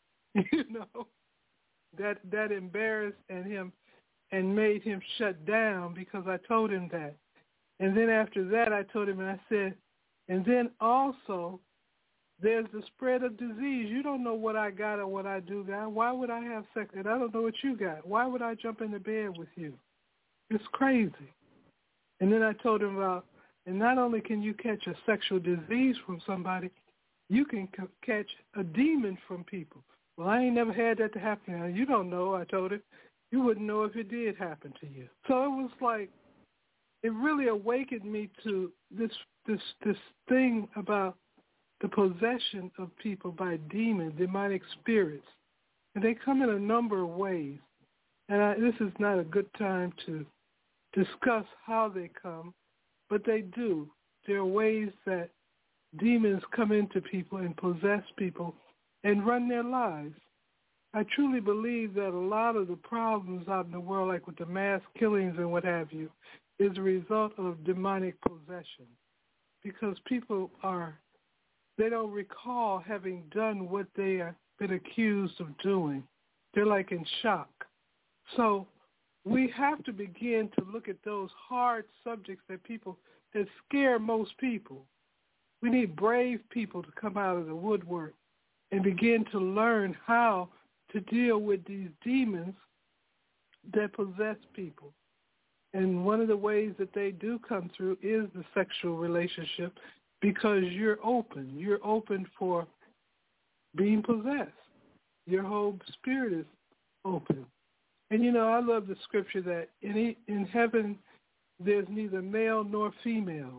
That embarrassed him and made him shut down because I told him that. And then after that, I told him, and I said, and then also there's the spread of disease. You don't know what I got or what I do got. Why would I have sex? And I don't know what you got. Why would I jump into bed with you? It's crazy. And then I told him about, and not only can you catch a sexual disease from somebody, you can catch a demon from people. Well, I ain't never had that to happen. Now, you don't know, I told him. You wouldn't know if it did happen to you. So it was like, it really awakened me to this thing about the possession of people by demons, demonic spirits. And they come in a number of ways. And this is not a good time to discuss how they come, but they do. There are ways that demons come into people and possess people and run their lives. I truly believe that a lot of the problems out in the world, like with the mass killings and what have you, is a result of demonic possession, because people they don't recall having done what they have been accused of doing. They're like in shock. So we have to begin to look at those hard subjects that scare most people. We need brave people to come out of the woodwork and begin to learn how to deal with these demons that possess people. And one of the ways that they do come through is the sexual relationship, because you're open. You're open for being possessed. Your whole spirit is open. And, I love the scripture that in heaven there's neither male nor female.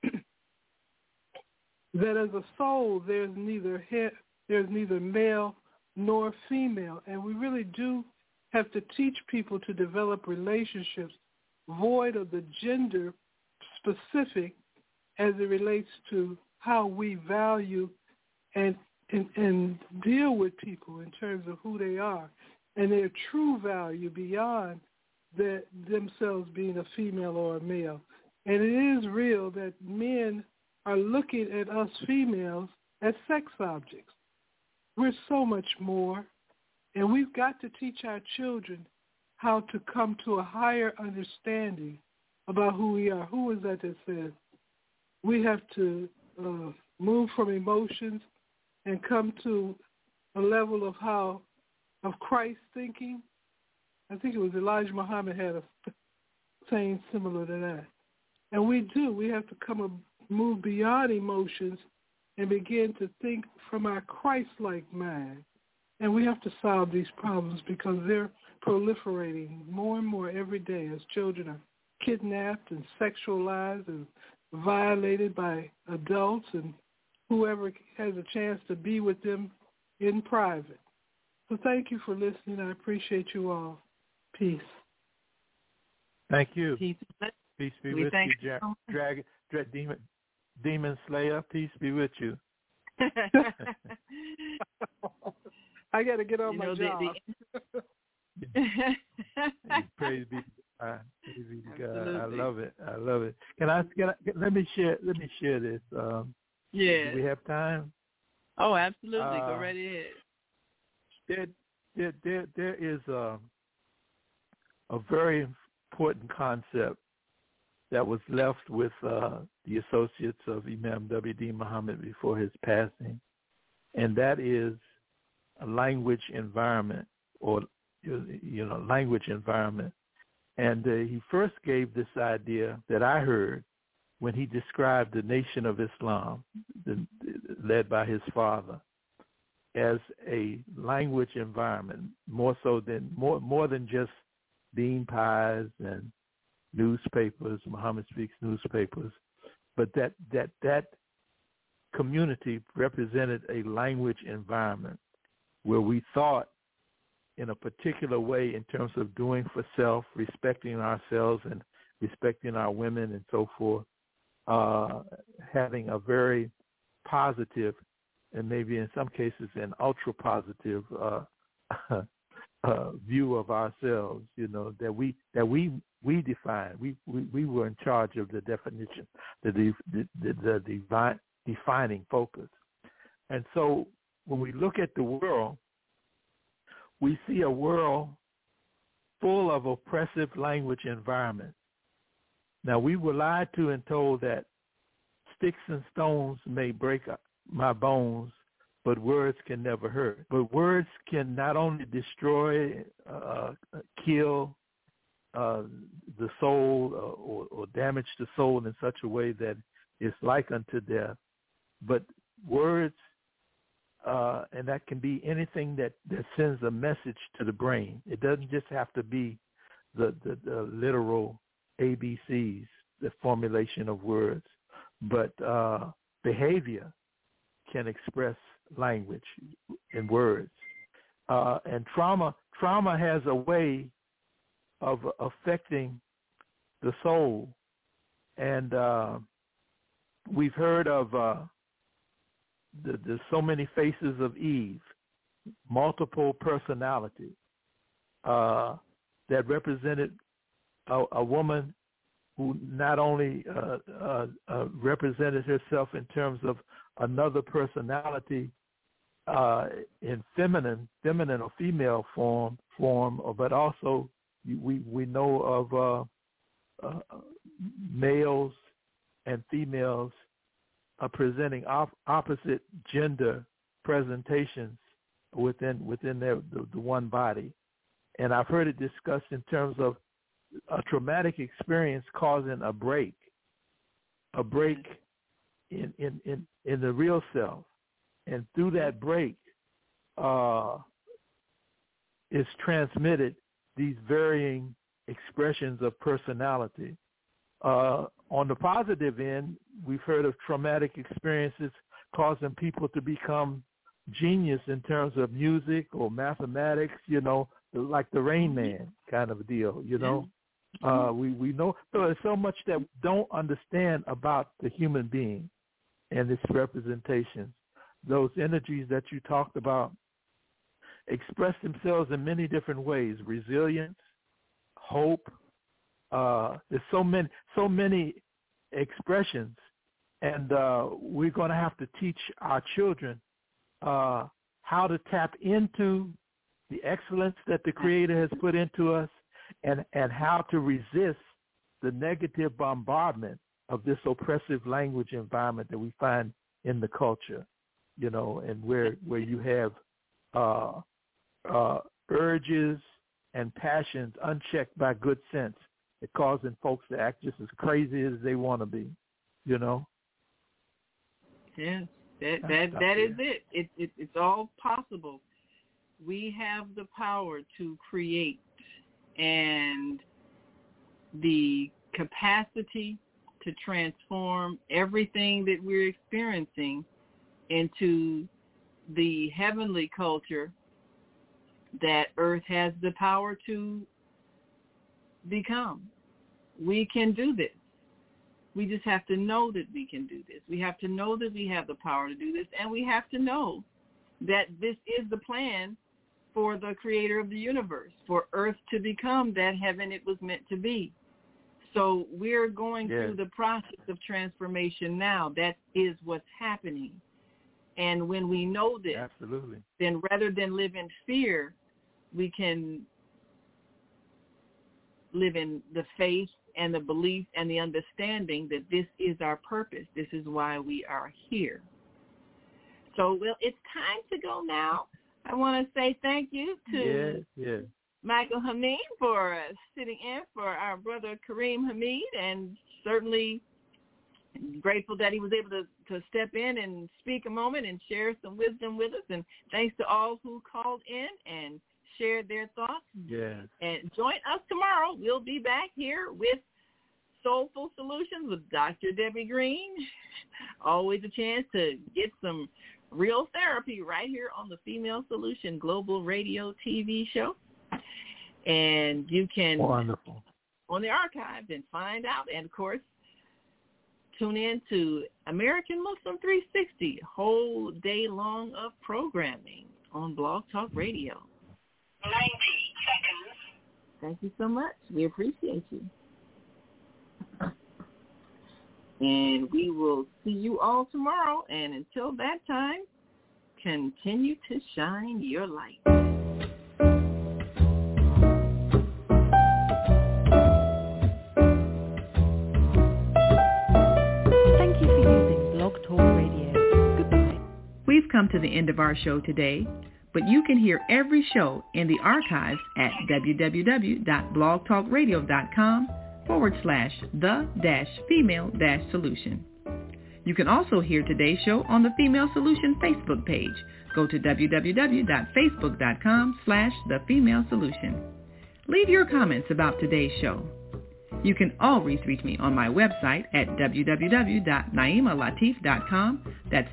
That as a soul there's neither male nor female. And we really do have to teach people to develop relationships void of the gender specific as it relates to how we value and deal with people in terms of who they are and their true value beyond themselves being a female or a male. And it is real that men are looking at us females as sex objects. We're so much more, and we've got to teach our children how to come to a higher understanding about who we are. Who is that says we have to move from emotions and come to a level of Christ thinking? I think it was Elijah Muhammad had a saying similar to that. And we do. We have to move beyond emotions and begin to think from our Christ-like mind. And we have to solve these problems because they're proliferating more and more every day as children are kidnapped and sexualized and violated by adults and whoever has a chance to be with them in private. So thank you for listening. I appreciate you all. Peace.
Thank you.
Peace
be with you, Demon Slayer. Peace be with you.
I got to get on my job.
Praise be to God. I love it. Let me share this. Do we have time?
Oh, absolutely. Go right ahead.
There is a very important concept that was left with the associates of Imam W.D. Muhammad before his passing, and that is a language environment, or language environment. And he first gave this idea that I heard when he described the Nation of Islam, led by his father, as a language environment, more than just bean pies and newspapers, Muhammad Speaks newspapers, but that community represented a language environment where we thought in a particular way in terms of doing for self, respecting ourselves and respecting our women and so forth, having a very positive and maybe in some cases an ultra-positive view of ourselves, that we define. We were in charge of the definition, the defining focus. And so when we look at the world, we see a world full of oppressive language environments. Now, we were lied to and told that sticks and stones may break my bones, but words can never hurt. But words can not only destroy, kill the soul or damage the soul in such a way that it's like unto death, but words, and that can be anything that sends a message to the brain. It doesn't just have to be the literal ABCs, the formulation of words, but behavior can express language in words. And trauma has a way of affecting the soul. And we've heard of the so many faces of Eve, multiple personality, that represented a woman who not only represented herself in terms of another personality in feminine or female form, but also we know of males and females presenting opposite gender presentations within the one body. And I've heard it discussed in terms of a traumatic experience causing a break in the real self, and through that break is transmitted these varying expressions of personality. On the positive end, we've heard of traumatic experiences causing people to become genius in terms of music or mathematics, like the Rain Man kind of deal, We know so there's so much that we don't understand about the human being and its representations. Those energies that you talked about express themselves in many different ways: resilience, hope. There's so many expressions, and we're going to have to teach our children how to tap into the excellence that the Creator has put into us, and how to resist the negative bombardment of this oppressive language environment that we find in the culture, and where you have urges and passions unchecked by good sense, it causing folks to act just as crazy as they want to be, Yes,
that is it. It's all possible. We have the power to create and the capacity to transform everything that we're experiencing into the heavenly culture that Earth has the power to become. We can do this. We just have to know that we can do this. We have to know that we have the power to do this, and we have to know that this is the plan for the Creator of the universe, for Earth to become that heaven it was meant to be. So we're going through the process of transformation now. That is what's happening. And when we know this,
absolutely,
then rather than live in fear, we can live in the faith and the belief and the understanding that this is our purpose. This is why we are here. So, it's time to go now. I want to say thank you to Michael Hamid for sitting in for our brother Kareem Hamid, and certainly grateful that he was able to step in and speak a moment and share some wisdom with us. And thanks to all who called in and shared their thoughts.
Yes.
And join us tomorrow. We'll be back here with Soulful Solutions with Dr. Debbie Green. Always a chance to get some real therapy right here on the Female Solution Global Radio TV show. And you can
wonderful
on the archives and find out. And, of course, tune in to American Muslim 360, whole day long of programming on Blog Talk Radio.
90 seconds.
Thank you so much. We appreciate you. And we will see you all tomorrow. And until that time, continue to shine your light.
Thank you for using Blog Talk Radio. Goodbye. We've come to the end of our show today, but you can hear every show in the archives at www.blogtalkradio.com/the-female-solution. You can also hear today's show on the Female Solution Facebook page. Go to www.facebook.com/thefemalesolution. Leave your comments about today's show. You can always reach me on my website at www.naimalatif.com. That's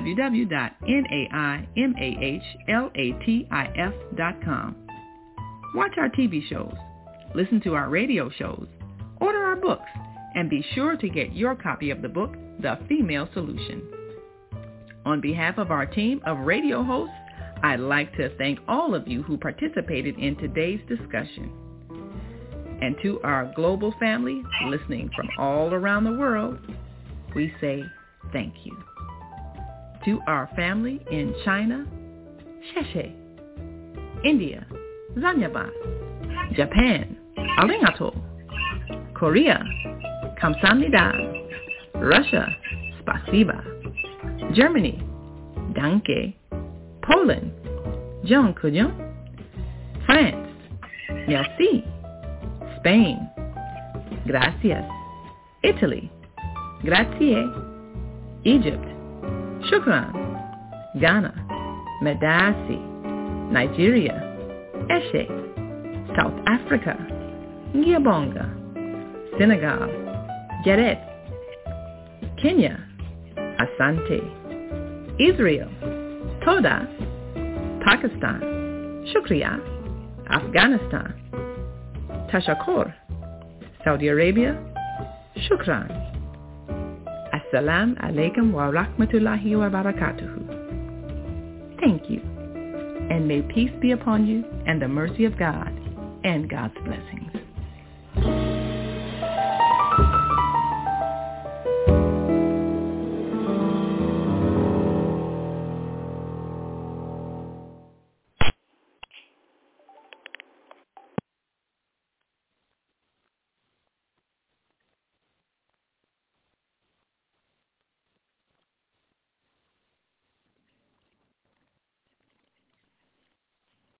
www.naimalatif.com. Watch our TV shows, listen to our radio shows, order our books, and be sure to get your copy of the book, The Female Solution. On behalf of our team of radio hosts, I'd like to thank all of you who participated in today's discussion. And to our global family listening from all around the world, we say thank you. To our family in China, Sheshe, India, Zanyaba, Japan, Arigato, Korea, Kamsahamnida, Russia, Spasiba, Germany, Danke, Poland, Jean Couillon, France, Merci, Spain, gracias. Italy, grazie. Egypt, shukran. Ghana, medasi. Nigeria, eshe. South Africa, ngiyabonga. Senegal, geret. Kenya, asante. Israel, toda. Pakistan, shukriya. Afghanistan, tashakkur. Saudi Arabia, shukran. Assalamu alaikum wa rahmatullahi wa barakatuhu. Thank you, and may peace be upon you and the mercy of God and God's blessings.